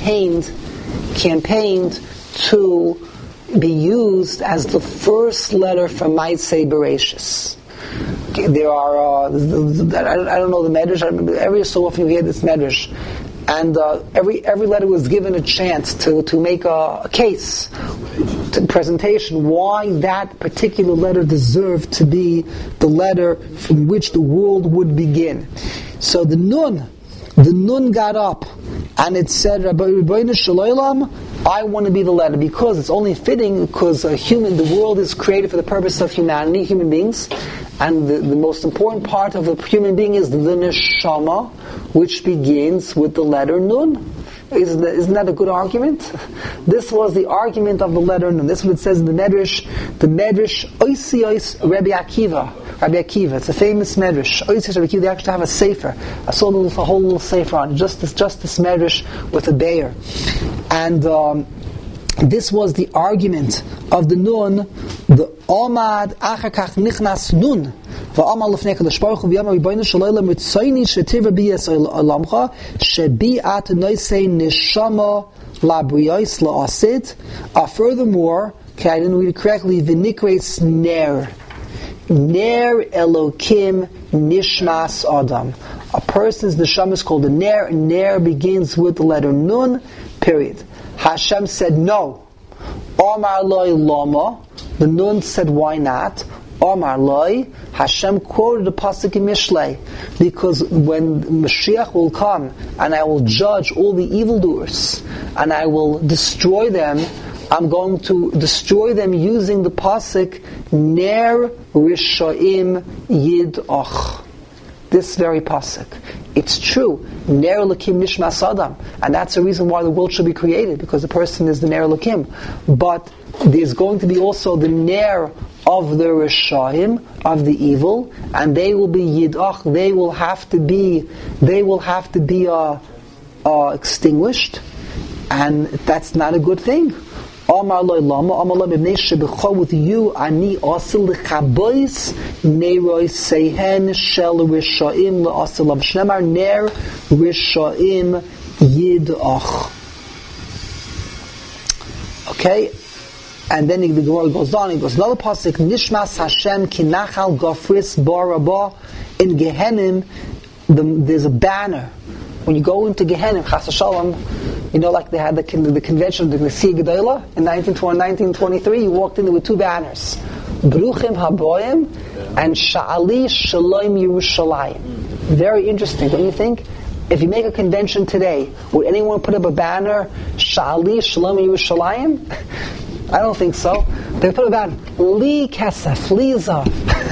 campaigned to be used as the first letter for Maaseh Bereishis. Okay, there are I don't know the medrash. I remember every so often you hear this medrash, and every letter was given a chance to make a case, to presentation why that particular letter deserved to be the letter from which the world would begin. So the Nun got up and it said, Rabbeinu Shalom, I want to be the letter, because it's only fitting, because the world is created for the purpose of humanity, human beings, and the most important part of the human being is the neshama, which begins with the letter Nun. Isn't that a good argument? This was the argument of the letter Nun. This is what it says in the Medrash. The Medrash Oisios Rabbi Akiva. It's a famous Medrash. Oisios Rabbi Akiva. They actually have a sefer. I saw a whole little sefer on it. Just this Medrash with a bear. And this was the argument of the Nun. The Omad Achakach Nichnas Nun. Va'amal lefnei Kadosh Baruch Hu v'yamar Ribono Shel Olam Ritzoini shetivra bi Yisrael Olamcha shebi at noisei neshama labriyos la'asid. Furthermore, okay, I didn't read it correctly. V'nikreis ner Elokim nishmas Adam. A person's neshama is called a ner. Ner begins with the letter Nun. Period. Hashem said no. Omar loy lama. The Nun said why not? Omar loy. Hashem quoted the pasuk in Mishlei, because when Mashiach will come and I will judge all the evildoers and I will destroy them, I'm going to destroy them using the pasuk Ner Rishaim Yid'och. This very pasuk. It's true. Ner Elokim Nishmas Adam. And that's the reason why the world should be created, because the person is the Ner Elokim. But there's going to be also the Ner of the Rishaim, of the evil, and they will be Yid'ach. They will have to be extinguished, and that's not a good thing. Amar loy lama, amar loy b'nei shebecha, with you ani asil l'chabois neiroi sehen shel rishaim la'asil lam shnemar ner rishaim yid'ach. Okay, and then the Gemara goes on. It goes another pasuk, Nishmas Hashem kinachal gofris barabah. In Gehenim, there's a banner. When you go into Gehenim, Chas Shalom, you know, like they had the convention of the Nasi Gedolah in 1923, you walked in there with two banners, Bruchim Haboyim and Sha'ali Shalom Yerushalayim. Very interesting, don't you think? If you make a convention today, would anyone put up a banner, Sha'ali Shalom Yerushalayim? I don't think so. They put a banner, Li Kesef, Li Zav.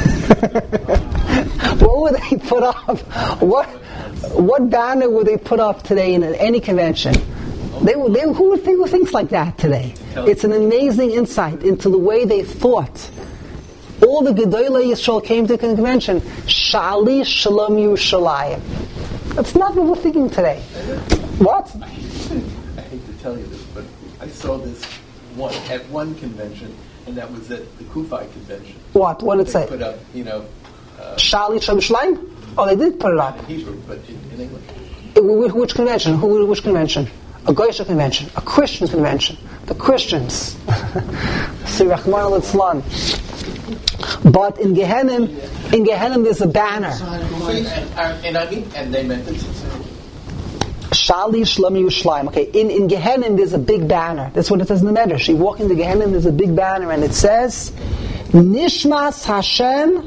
What would they put up? What banner would they put up today in any convention? Who thinks like that today? It's an amazing insight into the way they thought. All the Gedolei Yisrael came to the convention. Sha'ali Shalom Yerushalayim. That's not what we're thinking today. What? I hate to tell you this, but I saw this at one convention, and that was at the Kufai convention. What did it say? Put up, Sha'ali Shalom Yerushalayim? Oh, they did put it up. In Hebrew, but in English. Which convention? Which convention? A Goyish convention, a Christian convention, the Christians. Rahman al-Islam. But in Gehenim there's a banner. And they meant it. Sha'ali Shalom Yerushalayim. Okay, in Gehenim there's a big banner. That's what it says in the Medrash. You walk into Gehenim, there's a big banner, and it says, Nishmas Hashem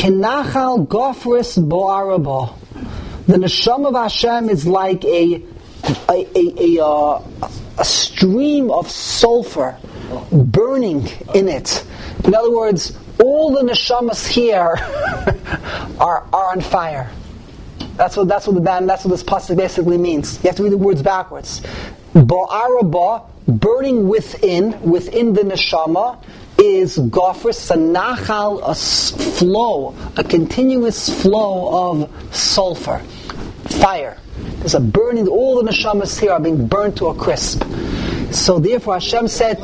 kenachal gofris bo'arabah. The neshama of Hashem is like a a stream of sulfur burning in it. In other words, all the neshamas here are on fire. That's what this pasuk basically means. You have to read the words backwards. Ba'araba, burning within the neshama, is gofers, a nachal, a flow, a continuous flow of sulfur, fire. There's a burning. All the neshamas here are being burnt to a crisp. So therefore, Hashem said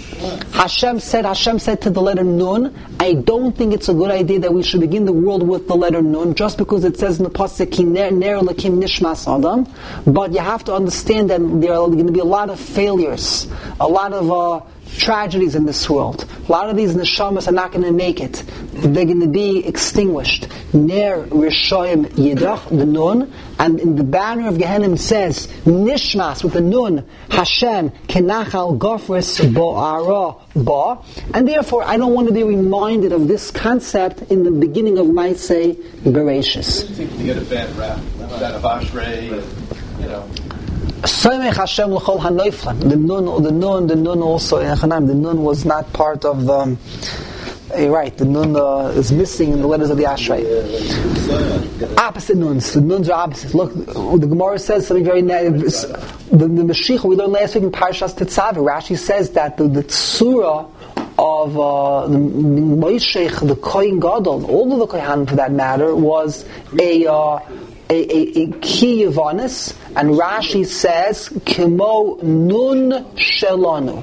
to the letter Nun, I don't think it's a good idea that we should begin the world with the letter Nun, just because it says in the pasuk Ki ner lakim nishmas adam. But you have to understand that there are going to be a lot of failures, a lot of tragedies in this world. A lot of these neshamas are not going to make it. They're going to be extinguished. Ner Rishoyim Yidach, the Nun, and in the banner of Gehenim says Nishmas with the Nun, Hashem Kenachal Gofres Bo'ara Ba, and therefore I don't want to be reminded of this concept in the beginning of Maaseh Bereshis. I think you get a bad rap, that of Ashrei, Soimech Hashem l'chol hanoiflan. The nun also in Echanam. The nun was not part of the. You're right. The nun is missing in the letters of the Ashrei. Opposite nuns. The nuns are opposites. Look, the Gemara says something very nice. The Mashiach we learned last week in Parashas Tetzaveh. Rashi says that the tzura of the Moshe, the Kohen Gadol, all of the Kohanim for that matter, was a ki Yavanis, and Rashi says Kimo nun shelanu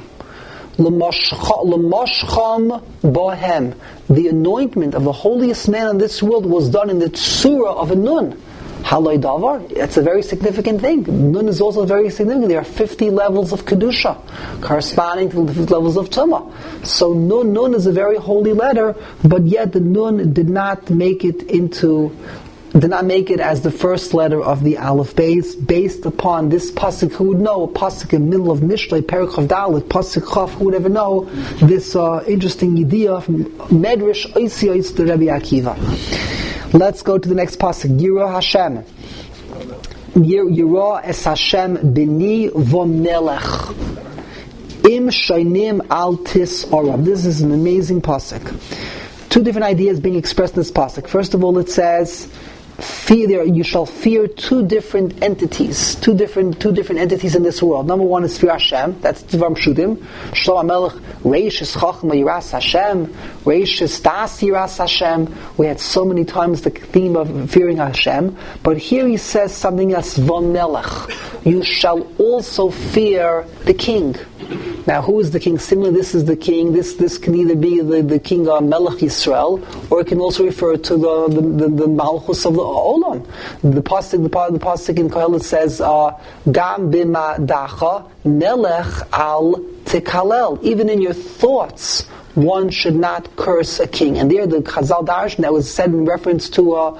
l'moshcham bohem. The anointment of the holiest man in this world was done in the tzura of a nun. Haloi davar. It's a very significant thing. Nun is also very significant. There are 50 levels of kedusha corresponding to the 50 levels of tumah. So nun is a very holy letter, but yet the nun did not make it as the first letter of the Aleph Beis, based upon this pasuk. Who would know a pasuk in the middle of Mishlei, Perek Chav Dalet, pasuk Chav? Who would ever know this interesting idea from Medrash Oisiyos to Rabbi Akiva? Let's go to the next pasuk. Yirah Hashem. Yirah es Hashem b'ni v'melech. Im shainim al tis orav. This is an amazing pasuk. Two different ideas being expressed in this pasuk. First of all, it says, you shall fear two different entities in this world. Number one is fear Hashem. That's Dvar Pshutim. Shlomo HaMelech, Reish is Chachma Yiras Hashem, Reish is Das Yiras Hashem. We had so many times the theme of fearing Hashem, but here he says something else. V'melech. You shall also fear the king. Now, who is the king? Similarly, this is the king. This can either be the king of Melech Yisrael, or it can also refer to the Malchus of the Olam. The pasuk in Kohelet says, "Gam bima dacha melech al tikalel." Even in your thoughts, one should not curse a king. And there, the Chazal Darshan that was said in reference to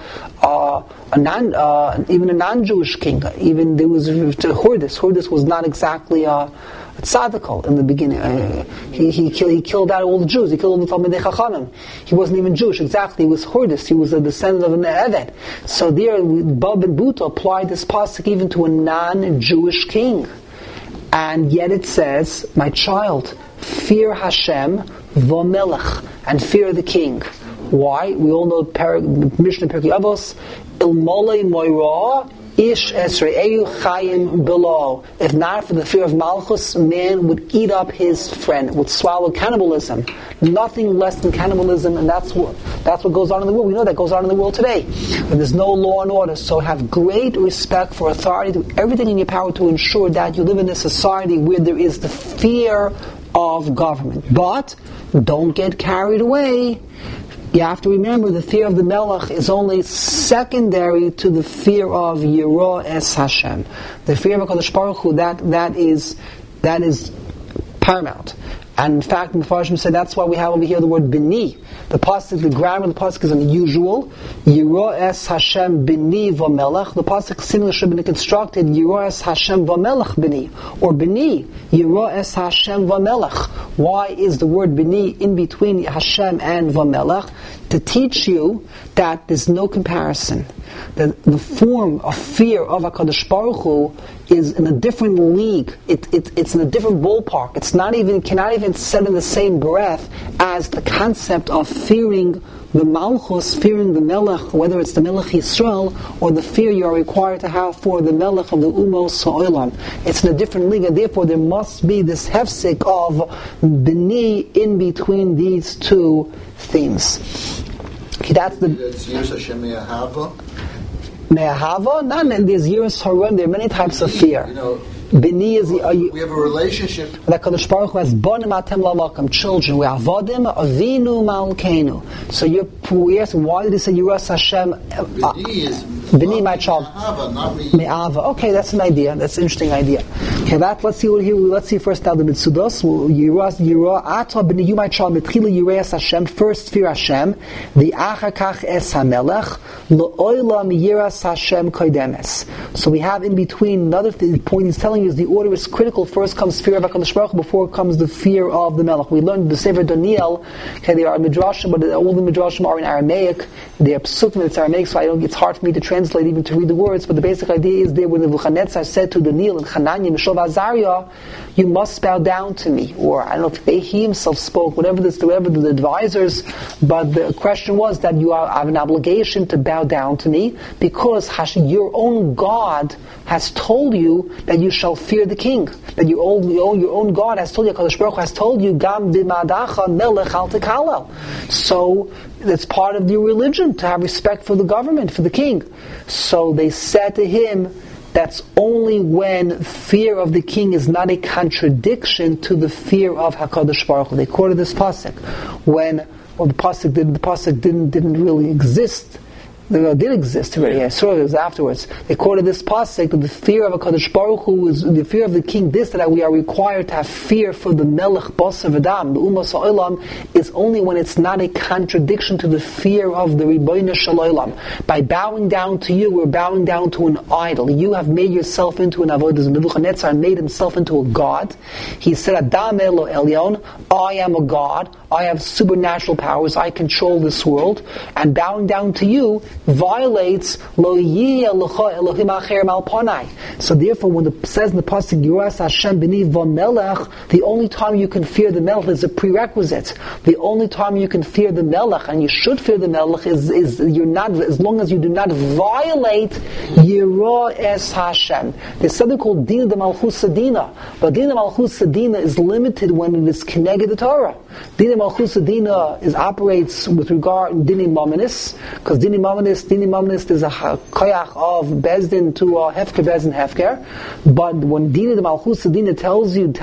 even a non-Jewish king. Even there was to Hordis. Hordis was not exactly tzadikal in the beginning. He killed out all the Jews. He killed all the Talmidei Chachamim. He wasn't even Jewish. Exactly, he was Hordis. He was a descendant of an Eved. So there, Bab and Buta applied this pasuk even to a non-Jewish king. And yet it says, "My child, fear Hashem v'melech," and fear the king. Why? We all know Mishnah Pirkei Avos, "Ilmolei moira ish esre'eu chayim below." If not for the fear of Malchus, man would eat up his friend, would swallow cannibalism. Nothing less than cannibalism, and that's what goes on in the world. We know that goes on in the world today. When there's no law and order. So have great respect for authority. Do everything in your power to ensure that you live in a society where there is the fear of government. But don't get carried away. You have to remember the fear of the Melech is only secondary to the fear of Yirah es Hashem. The fear of HaKadosh Baruch Hu, that is paramount. And in fact, the Mepharshim said that's why we have over here the word bini. The grammar of the pasuk is unusual. Yirah es Hashem bini v'melech. The pasuk similarly should have been constructed Yirah es Hashem v'melech bini, or bini Yirah es Hashem v'melech. Why is the word bini in between Hashem and v'melech? To teach you that there's no comparison. The form of fear of HaKadosh Baruch Hu is in a different league. It's in a different ballpark. Cannot even said in the same breath as the concept of fearing the Malchus, fearing the Melech, whether it's the Melech Yisrael or the fear you are required to have for the Melech of the Umos Ha'olam. It's in a different league, and therefore there must be this hefsek of b'ni in between these two themes. Okay, that's Yiras Hashem Me'ahava. Me'ahava? There's Yiras Haran. There are many types of fear. B'ni is we have a relationship. That Kadosh Baruch Hu has bonim atem lamakom, children. We avodim avinu malkeinu. So we ask, why did he say Yiras Hashem? B'ni, my child. Me'ava. Okay, that's an idea. That's an interesting idea. Okay, let's see first now the Mitzudos. Yira ata b'ni, you my child. Mitchila Yiras Hashem. First fear Hashem. The achar kach es hamelech le'olam Yiras Hashem kodemes. So we have in between another point he's telling you is the order is critical. First comes fear of HaKadosh Baruch Hu before comes the fear of the Melech. We learned the Sefer Daniel. Okay, there are midrashim, but all the midrashim are in Aramaic. They are psukim, it's Aramaic, so it's hard for me to translate, even to read the words. But the basic idea is there when Nebuchadnezzar said to Daniel and Hananiah, Mishael, Azariah, you must bow down to me. Or I don't know if he himself spoke, whatever the advisors. But the question was that you have an obligation to bow down to me because your own God has told you that you shall fear the king. That your own God has told you, HaKadosh Baruch Hu has told you, Gam b'madacha melech al tekalel. So it's part of your religion to have respect for the government, for the king. So they said to him, that's only when fear of the king is not a contradiction to the fear of HaKadosh Baruch Hu. They quoted this pasuk the pasuk didn't really exist. It did exist already. I saw it was afterwards. They quoted this pasuk that the fear of HaKadosh Baruch Hu is the fear of the king. That we are required to have fear for the Melech Basav Adam, the Umas Ha'olam, is only when it's not a contradiction to the fear of the Ribono Shel Olam. By bowing down to you, we're bowing down to an idol. You have made yourself into an avodah. Nebuchadnezzar made himself into a god. He said, Adam Elo Elyon, I am a god. I have supernatural powers. I control this world. And bowing down to you violates lo yiyeh lecha Elohim acher mal panai. So therefore, when it says in the pasuk Yiras Hashem b'ni v'melech, the only time you can fear the Melech is a prerequisite. The only time you can fear the Melech, and you should fear the Melech, is you're not, as long as you do not violate Yira es Hashem. There's something called Din de Malchus Sadina, but Din de Malchus Sadina is limited when it is Keneged the Torah. Din de Malchus Sadina operates with regard to Dini Mamanis, because Dini Mamanis is a koyach of Bezdin to Hefker Bezdin Hefker. But when Dina de Malchus Dina tells you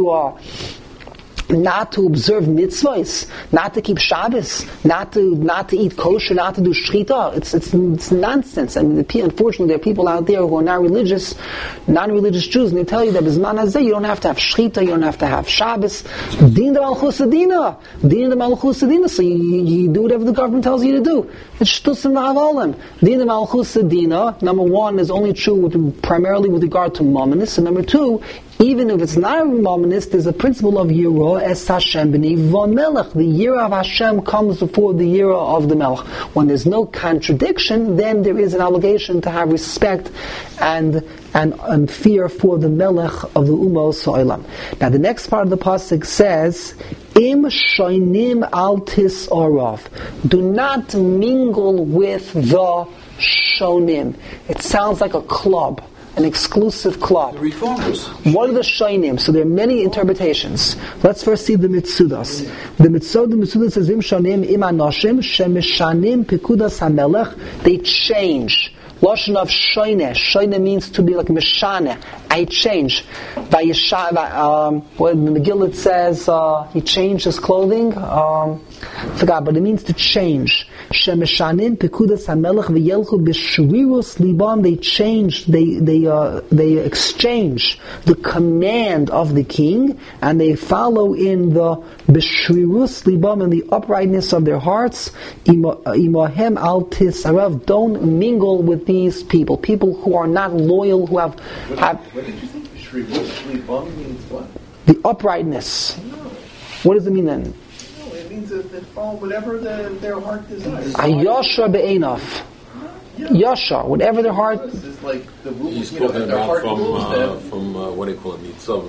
not to observe mitzvahs, not to keep Shabbos, not to eat kosher, not to do shchita, it's nonsense. I mean, unfortunately, there are people out there who are non-religious Jews, and they tell you that Bizman Hazeh, you don't have to have shchita, you don't have to have Shabbos. Din de Malchus Adina. So you do whatever the government tells you to do. It's shtusim v'avolim. Din de Malchus Adina, number one, is only true primarily with regard to Mamonis, and number two, even if it's not a Mamonis, there's a principle of Yira es Hashem b'ni v'melech. The Yira of Hashem comes before the Yira of the Melech. When there's no contradiction, then there is an obligation to have respect and fear for the Melech of the Umos Ha'olam. Now the next part of the pasuk says, Im shoinim al tis orav. Do not mingle with the shonim. It sounds like a club. An exclusive club. The reformers. What are the shainim? So there are many interpretations. Let's first see the mitzudas. The mitzudas says, Im shonim im anoshim shemishanim pikudas hamelech. They change. Lashon of shoine. Shoine means to be like mishane. I change. When the Megillah it says he changed his clothing. Forgot, but it means to change. Shemeshanim pekudas hamelech v'yelchu b'shrirus libam. They change. They exchange the command of the king, and they follow in the b'shrirus libam, in the uprightness of their hearts. Imahem al tisarav. Don't mingle with these people. People who are not loyal, who have. What did you think? B'shrirus libam means what? The uprightness. No. What does it mean then? It means that they follow whatever their heart desires. Ayosha be'enaf. Yashar, whatever their heart. It's like the rules. He's talking their about heart from rules what do you call it? Mitzvah,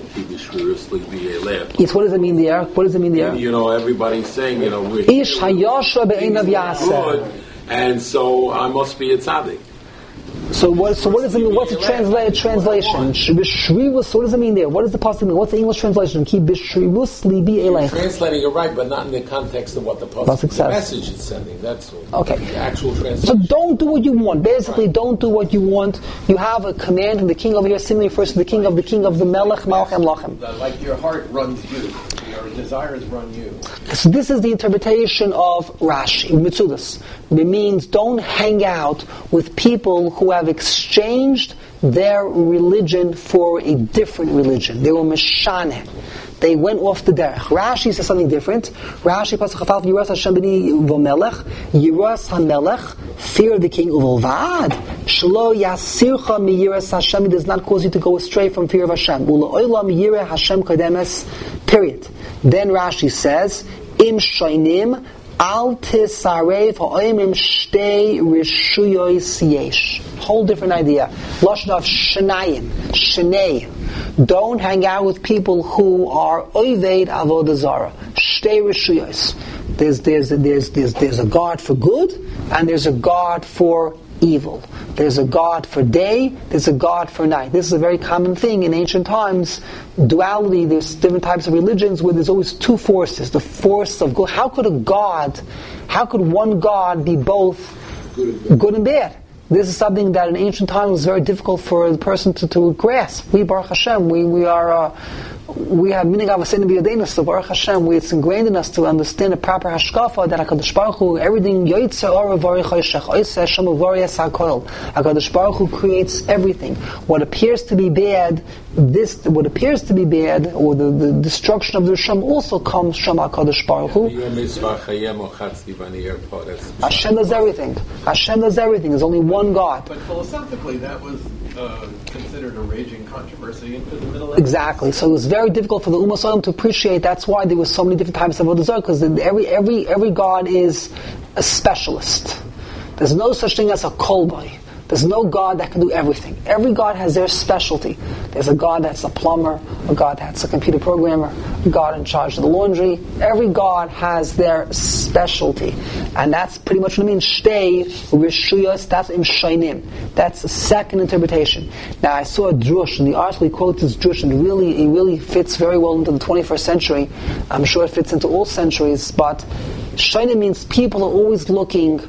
Yes, what does it mean there? What does it mean there? Everybody's saying, we're Ish hayashar be'einav yaseh. good, and so I must be a tzaddik. So what does it mean? What's the translation? B'shrivus. What does it mean there? What does the pasuk mean? What's the English translation? Ki b'shrivus libi eleich. Translating it right, but not in the context of what the pasuk says. Message is sending. That's all. Okay. The actual translation. So don't do what you want. Basically, don't do what you want. You have a command from the king over here. Similarly, first to the king of the melech malchem lachem. Like your heart runs you. Your desires run you. So this is the interpretation of Rashi, Mitzudas. It means don't hang out with people who have exchanged their religion for a different religion. They were Meshaneh. They went off the derech. Rashi says something different. Rashi, Pasuk Chafal, Yiras Hashem b'ni v'melech, Yiras HaMelech, fear of the king, u'volvad, shelo yasircha mi Yiras Hashem, it does not cause you to go astray from fear of Hashem. U'la'olam yireh Hashem kodemes, period. Then Rashi says, im shoinim, al tisarev ha'oimim shtei rishuyois yesh. Whole different idea. Lashon of shenayim, shenei. Don't hang out with people who are oived avodah zara. Shtei rishuyos. There's a God for good, and there's a God for evil. There's a God for day, there's a God for night. This is a very common thing in ancient times. Duality, there's different types of religions where there's always two forces. The force of good. How could one God be both good and bad? This is something that in ancient times was very difficult for the person to grasp. We, Baruch Hashem, we have minig avaseinu b'yadeinu, so Baruch Hashem, it's ingrained in us to understand a proper hashkafa that HaKadosh Baruch Hu, everything, yoytze ora v'ori choshech, oytze Hashem v'ori es HaKol. HaKadosh Baruch Hu creates everything. What appears to be bad, or the destruction of the Rishon also comes from HaKadosh Baruch Hu. Hashem does everything. Hashem does everything. There's only one God. But philosophically, that was considered a raging controversy into the Middle Ages. Exactly. So it was very difficult for the Ummah Sodom to appreciate. That's why there were so many different types of Avodah Zarah, because every God is a specialist. There's no such thing as a kolboy. There's no God that can do everything. Every God has their specialty. There's a God that's a plumber, a God that's a computer programmer, a God in charge of the laundry. Every God has their specialty. And that's pretty much what it means. Shtei rishuyos, that's im shainim. That's the second interpretation. Now I saw a drush, and the article he quotes this drush, and it really fits very well into the 21st century. I'm sure it fits into all centuries, but shainim means people are always looking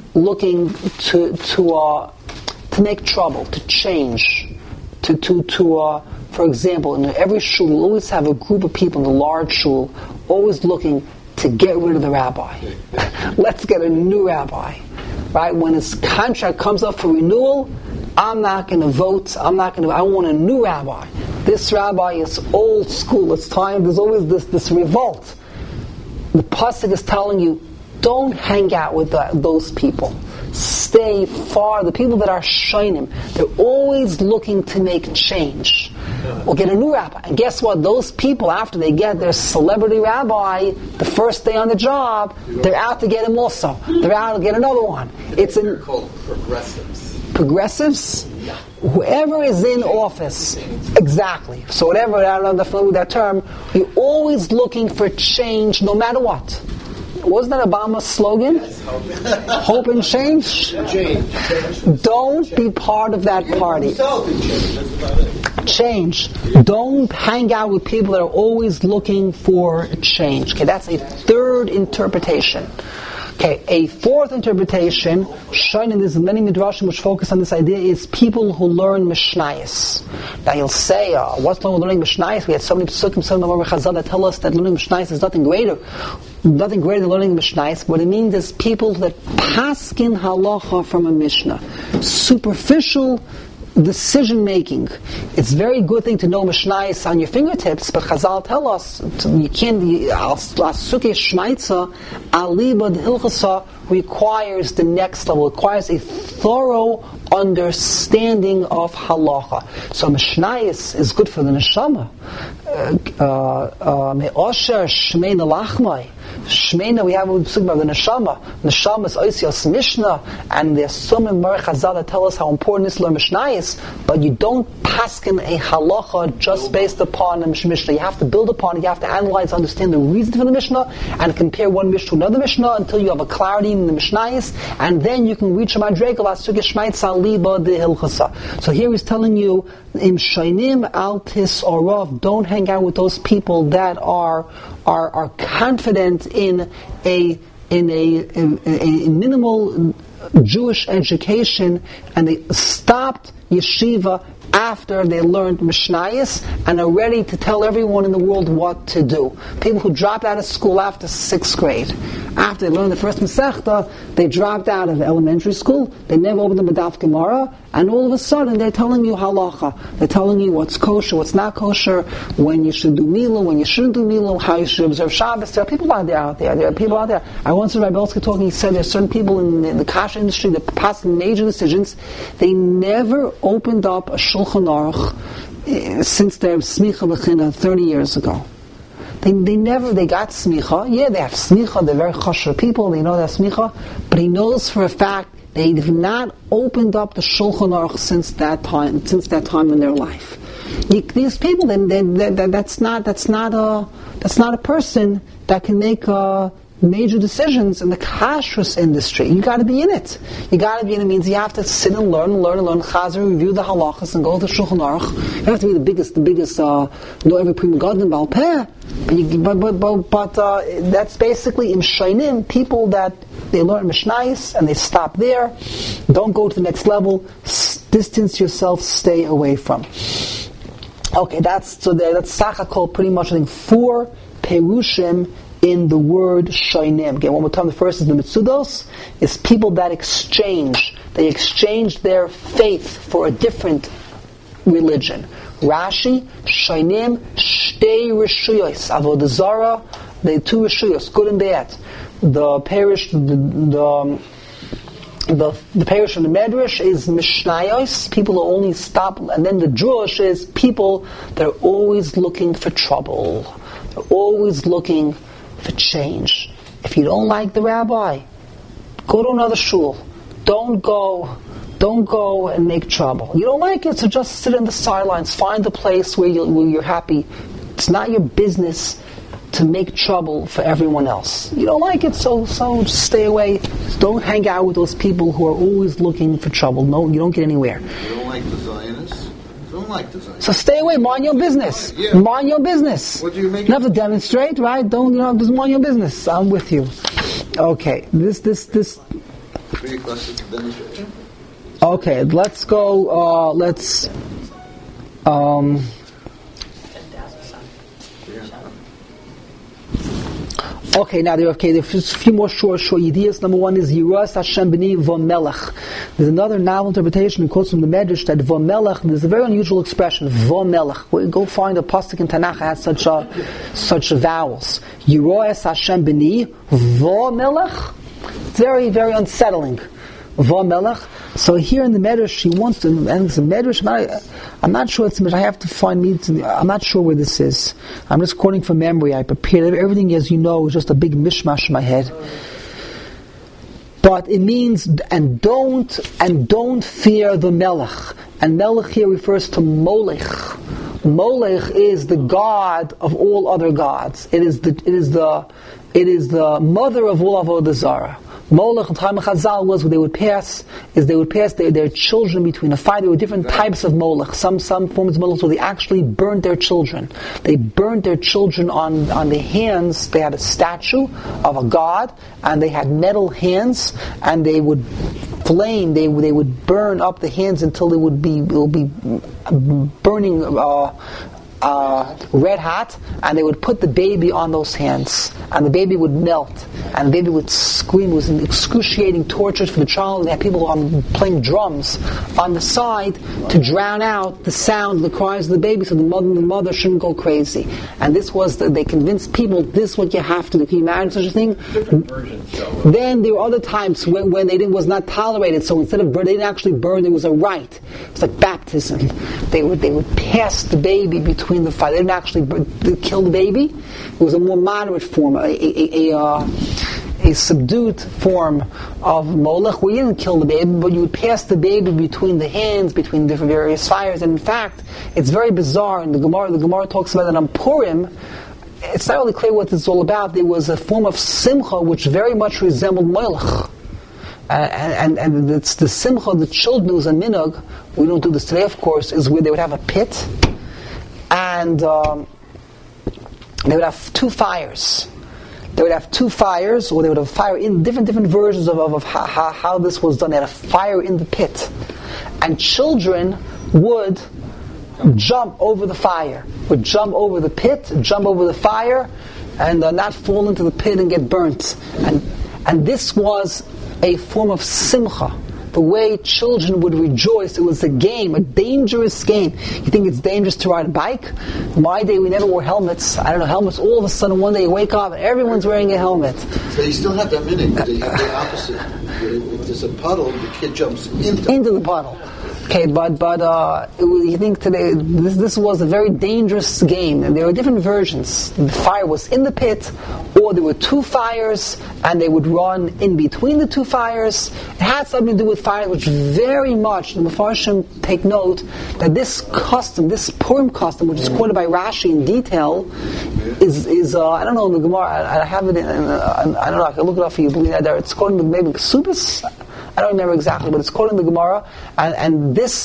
to make trouble, to change, for example, in every shul, you'll always have a group of people in the large shul always looking to get rid of the rabbi. Let's get a new rabbi. Right? When his contract comes up for renewal, I'm not going to vote. I want a new rabbi. This rabbi is old school. It's time. There's always this revolt. The pasuk is telling you, don't hang out with those people. Stay far. The people that are shainim, they're always looking to make change. Or get a new rabbi. And guess what? Those people, after they get their celebrity rabbi, the first day on the job, they're out to get him also. They're out to get another one. They're called progressives. Progressives? Yeah. Whoever is in office. Exactly. So whatever, I don't know familiar with that term, you're always looking for change no matter what. Wasn't that Obama's slogan? Yes, hope and change? Don't be part of that party. Change. Don't hang out with people that are always looking for change. Okay, that's a third interpretation. Okay, a fourth interpretation, shown in this many midrashim which focus on this idea, is people who learn Mishnayos. Now you'll say, what's wrong with learning Mishnayos? We had so many psukim, so many Chazal that tell us that learning Mishnayos is nothing greater than learning Mishnayos. What it means is people that paskin halacha from a Mishnah. Superficial decision making. It's a very good thing to know Mishnayos on your fingertips, but Chazal tell us you can't. Asuke Shmaitza Alibad Hilchasa requires the next level. It requires a thorough understanding of halacha. So Mishnayos is good for the neshama. Me'osher Shmeina Lachmai. Shmeina, we have what we're talking about the neshama. Neshama is Oisios Mishnah, and there's some in Marech Chazal that tell us how important is learn Mishnayos, but you don't paskin a halacha just based upon the Mishnah. You have to build upon it, you have to analyze, understand the reason for the Mishnah, and compare one Mishnah to another Mishnah until you have a clarity in the Mishnayos, and then you can reach a madrega l'asugya shmaitza liba de hilchasa. So here he's telling you, im shainim al tis orav, don't hang out with those people that are confident in a minimal Jewish education, and they stopped yeshiva after they learned Mishnayos and are ready to tell everyone in the world what to do. People who dropped out of school after 6th grade. After they learned the first Masechta, they dropped out of elementary school, they never opened the Daf Gemara, and all of a sudden they're telling you halacha. They're telling you what's kosher, what's not kosher, when you should do Mila, when you shouldn't do Mila, how you should observe Shabbos. There are people out there. There are people out there. I once heard Rabbi Belsky talking, he said there's certain people in the kasha industry that pass major decisions. They never opened up a Shulchan Aruch since their Smicha B'china 30 years ago. They got smicha. Yeah, they have smicha. They're very chasher people. They know they have smicha. But he knows for a fact they have not opened up the Shulchan Aruch since that time in their life. These people, that's not a person that can make major decisions in the kashrus industry. You got to be in it. You got to be in it means you have to sit and learn, chazer, review the halachas, and go to Shulchan Aruch. You have to be the biggest, know every prima gadol Baal Peh. But that's basically im shainim, people that they learn Mishnayos and they stop there. Don't go to the next level. Distance yourself. Stay away from. Okay, that's Sachakol, pretty much I think 4 perushim in the word shainim. Again, one more time, the first is the mitzudos, is people that exchange. They exchange their faith for a different religion. Rashi, shainim, shtei rishuyos, avodah zara, the 2 rishuyos, good and bad. The parish, the parish of the Medrash is Mishnayos, people who only stop, and then the Jewish is people that are always looking for trouble. They're always looking for change. If you don't like the rabbi, go to another shul. Don't go and make trouble. You don't like it, so just sit in the sidelines. Find a place where you're happy. It's not your business to make trouble for everyone else. You don't like it, so just stay away. Just don't hang out with those people who are always looking for trouble. No, you don't get anywhere. You don't like the Zionists? So stay away, mind your business. Yeah. Mind your business. What do you make? You have to demonstrate, right? Just mind your business. I'm with you. Okay, this. Okay, let's go. Okay, now there's a few more short ideas. Number one is Yiras Hashem B'ni V'melech. There's another novel interpretation, it quotes from the Medrash, that V'melech, there's a very unusual expression, V'melech. Go find a pasuk in Tanakh that has such vowels. Yiras Hashem B'ni V'melech. It's very, very unsettling. V'melech. So here in the Medrash, he wants to, and it's a Medrash, I'm not sure it's a Medrash, I have to find I'm not sure where this is. I'm just quoting from memory. I prepared everything, as you know, is just a big mishmash in my head. But it means, and don't fear the Melech. And Melech here refers to Molech. Molech is the god of all other gods. It is the mother of all avodah zarah. Molech in time of Chazal was what they would pass their children between a fire. There were different types of Molech. Some forms of Molech where they actually burned their children. They burned their children on the hands. They had a statue of a god, and they had metal hands, and they would flame. They would burn up the hands until it will be burning red hot, and they would put the baby on those hands, and the baby would melt, and the baby would scream. It was an excruciating torture for the child. They had people playing drums on the side to drown out the sound, the cries of the baby, so the mother shouldn't go crazy. And this was they convinced people this is what you have to do. Can you imagine such a thing? Different versions. Then there were other times when was not tolerated. So instead of burn, they didn't actually burn. It was a rite. It was like baptism. They would pass the baby between between the fire. They didn't actually kill the baby. It was a more moderate form, a subdued form of molech, where you didn't kill the baby, but you would pass the baby between the hands, between different various fires. And in fact, it's very bizarre. And the Gemara talks about it on Purim. It's not really clear what this is all about. There was a form of simcha which very much resembled molech. And it's the simcha the children was a minhag. We don't do this today, of course. Is where they would have a pit, and they would have two fires. They would have two fires, or they would have fire in different versions of how this was done. They had a fire in the pit, and children would jump over the fire, would jump over the pit, jump over the fire, and not fall into the pit and get burnt. And this was a form of simcha. The way children would rejoice. It was a game, a dangerous game. You think it's dangerous to ride a bike? In my day, we never wore helmets. I don't know, helmets. All of a sudden, one day you wake up and everyone's wearing a helmet. So you still have that minute. You have the opposite. If there's a puddle, the kid jumps into the puddle. Okay, but you think today this was a very dangerous game, and there were different versions. The fire was in the pit, or there were two fires, and they would run in between the two fires. It had something to do with fire, which very much the Mefarshim take note that this custom, this Purim custom, which is quoted by Rashi in detail, is I don't know in the Gemara. I have it in I don't know. I can look it up for you. It's quoted in maybe Kesubos. I don't remember exactly, but it's quoted in the Gemara, and this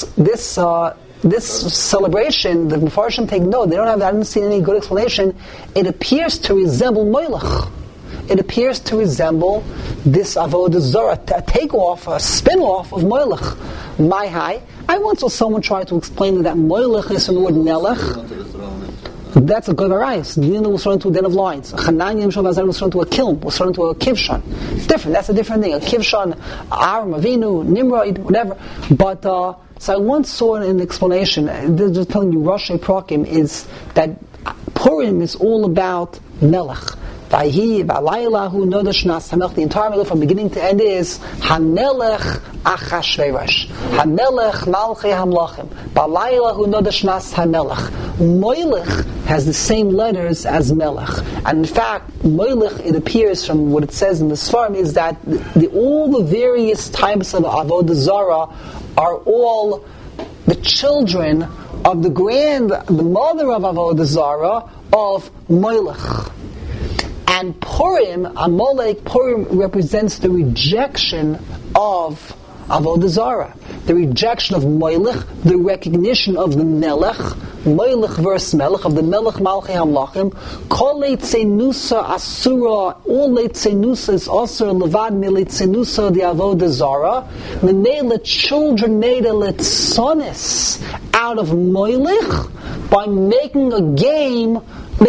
celebration, the Mefarshim take note. I didn't see any good explanation. It appears to resemble Moilech. It appears to resemble this Avodah Zarah, a takeoff, a spin-off of Moilech. My high. I once saw someone try to explain that Moilech is from the word Melech. That's a good arise. Dinah was thrown into a den of lions. Hananiah was thrown into a kiln, was thrown into a kivshan. It's different. That's a different thing. A kivshan, Aram, Avinu, Nimrod, whatever. But so I once saw an explanation. Just telling you, Rosh Prakim is that Purim is all about Melech. The entire middle from beginning to end is Hamelech Achashverosh, Hamelech Malchei Hamlachim, Balaylahu Nodashnas Hamelech. Moilech has the same letters as Melech, and in fact, Moilech, it appears from what it says in the Sfarim, is that all the various types of Avodah Zarah are all the children of the mother of Avodah Zarah of Moilech. And Purim, Amalek, Purim represents the rejection of Avodah Zarah, the rejection of Moilech, the recognition of the Melech, Moilech versus Melech, of the Melech Malchei Hamlachim. Kol Leitzenusa Asura, all Leitzenusa is also Levad Mileitzenusa the Avodah Zarah. Menela children made a Leitzonis out of Moilech by making a game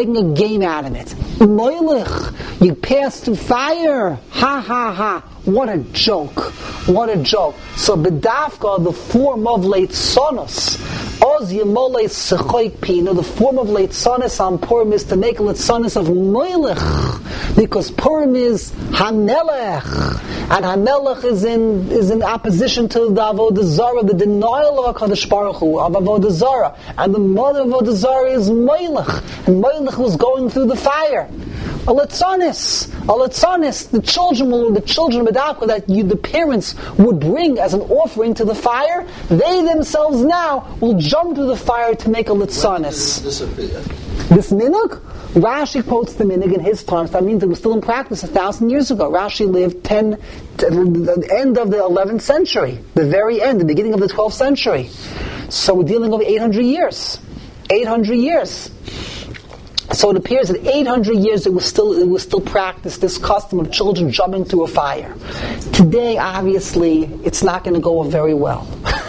out of it. Moilech, you pass through fire. Ha ha ha. What a joke. What a joke. So B'dafka, the form of Leitzonos, Oz Yemolei Sechoik Pino, the form of Leitzonos on Purim is to make a Leitzonos of Moilech, because Purim is Hamelech, and Hamelech is in opposition to the Avodah Zarah, the denial of HaKadosh Baruch Hu, of Avodah Zarah, and the mother of Avodah Zarah is Moilech, and Moilech was going through the fire. A Letzonis, the children of B'dafka that the parents would bring as an offering to the fire, they themselves now will jump to the fire to make a Letzonis. This minhag, Rashi quotes the minhag in his times. That means it was still in practice 1,000 years ago. Rashi lived the end of the 11th century, the very end, the beginning of the 12th century. So we're dealing with 800 years. 800 years. So it appears that 800 years it was still practiced, this custom of children jumping through a fire. Today, obviously, it's not going to go very well.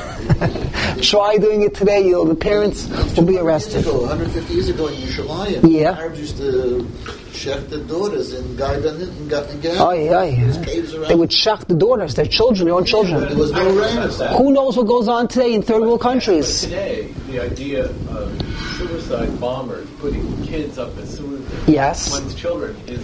Try doing it today, the parents will be arrested. 150 years ago in Yerushalayim, the Arabs used to shech the daughters and guide them in caves around. They would shech the daughters, their children, their own children. There was no rain. Who knows what goes on today in third world countries? But today, the idea of suicide bombers putting kids up as soon as one's children is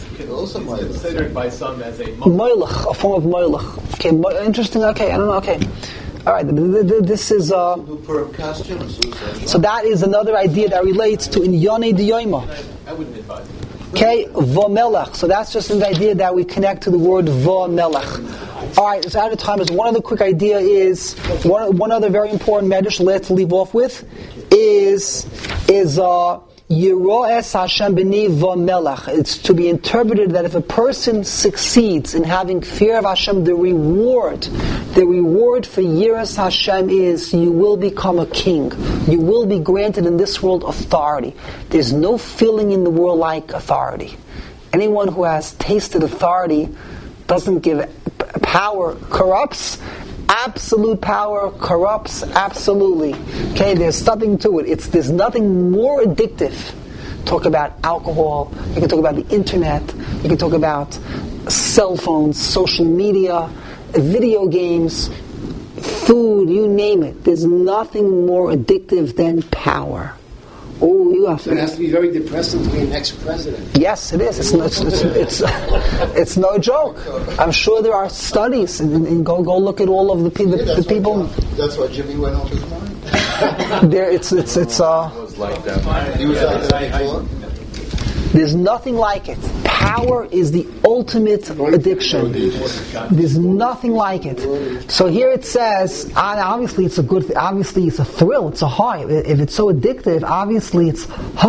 considered by some as a moilech, a form of moilech. Okay, interesting. Okay, I don't know. Okay, All right, this is. So that is another idea that relates to in Yonei D'Yoyma. I wouldn't advise it. Okay, V'melech. So that's just an idea that we connect to the word V'melech. All right, so out of time, one other quick idea is one other very important medrash. Let's leave off with is Yiro'es Hashem b'ni v'melech. It's to be interpreted that if a person succeeds in having fear of Hashem, the reward for Yiras Hashem is you will become a king. You will be granted in this world authority. There's no feeling in the world like authority. Anyone who has tasted authority doesn't give power, corrupts. Absolute power corrupts absolutely. Okay, there's something to it. There's nothing more addictive. Talk about alcohol. You can talk about the internet. You can talk about cell phones, social media, video games, food. You name it. There's nothing more addictive than power. Oh, you have so it has to be very depressing to be an ex-president. Yes, it is. It's no joke. I'm sure there are studies, and go look at all of the people. That's why Jimmy went off his mind. There, it's. He was like that. He was like that before. There's nothing like it. Power is the ultimate addiction. There's nothing like it. So here it says, obviously it's a good, obviously it's a thrill, it's a high. If it's so addictive, obviously it's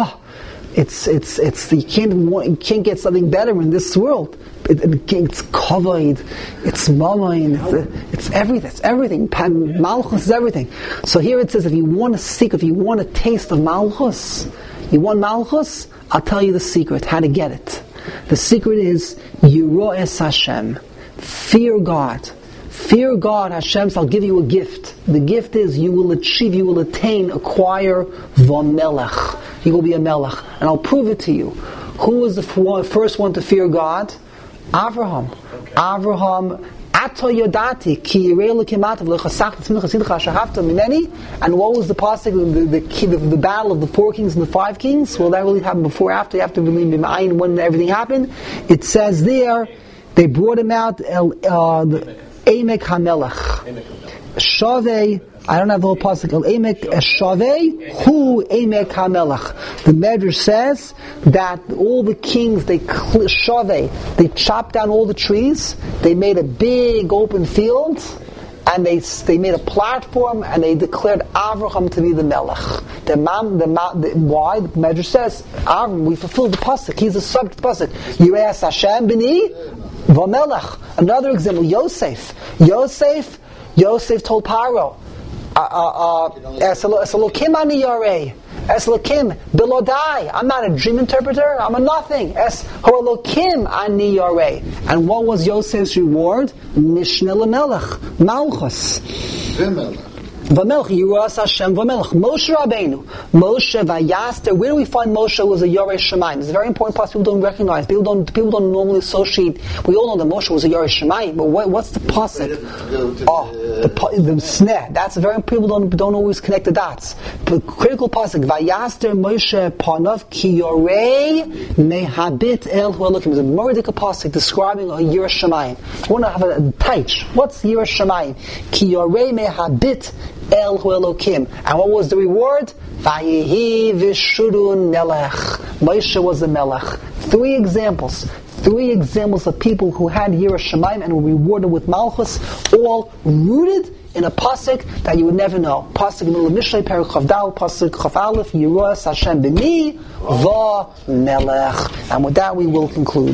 you can't get something better in this world. It's covered, it's mamain, it's everything. Malchus is everything. So here it says, if you want to taste of Malchus, you want Malchus, I'll tell you the secret, how to get it. The secret is Yiro'es Hashem. Fear God. Fear God, Hashem, I'll give you a gift. The gift is you will acquire V'melech. You will be a melech. And I'll prove it to you. Who was the first one to fear God? Avraham. Okay. Avraham. And what was the pasuk, the battle of the 4 kings and the 5 kings? Well, that really happened before, after when everything happened. It says there, they brought him out, Emek HaMelech. Shavei, I don't have the whole pasuk. Emek Shavei, Hu Emek HaMelech. The Medrash says that all the kings, they chopped down all the trees, they made a big open field, and they made a platform, and they declared Avraham to be the Melech. Why? The Medrash says, Avram, we fulfilled the pasuk. He's the subject of the pasuk. Yiras Hashem b'ni v'melech. Another example, Yosef told Paro, Esalokim ani yarei. Esalokim bilodai. I'm not a dream interpreter. I'm a nothing. Esalokim ani yarei. And what was Yosef's reward? Mishneh lemelech, Malchus. V'melech, Yiras Hashem v'melech. Moshe Rabbeinu. Moshe Vayaster. Where do we find Moshe was a Yoreh Shemayim? It's a very important part people don't recognize. People don't normally associate. We all know that Moshe was a Yoreh Shemayim, but what's the pasuk? The sneh. That's a very people don't always connect the dots. But critical pasuk. Vayaster Moshe panav ki yorei mehabit el huelokim. It's a murdic pasuk describing a Yoreh Shemayim. You want to have a taich. What's Yoreh Shemayim? Ki yorei mehabit El Hu Elokim. And what was the reward? Vayehi v'shurun melech. Moshe was the melech. 3 examples of people who had Yiras Shamayim and were rewarded with Malchus, all rooted in a pasuk that you would never know. Pasuk in the Mishlei, Perek Chav Dal, pasuk Chav Aleph, Yiras Hashem b'ni v'melech. And with that we will conclude.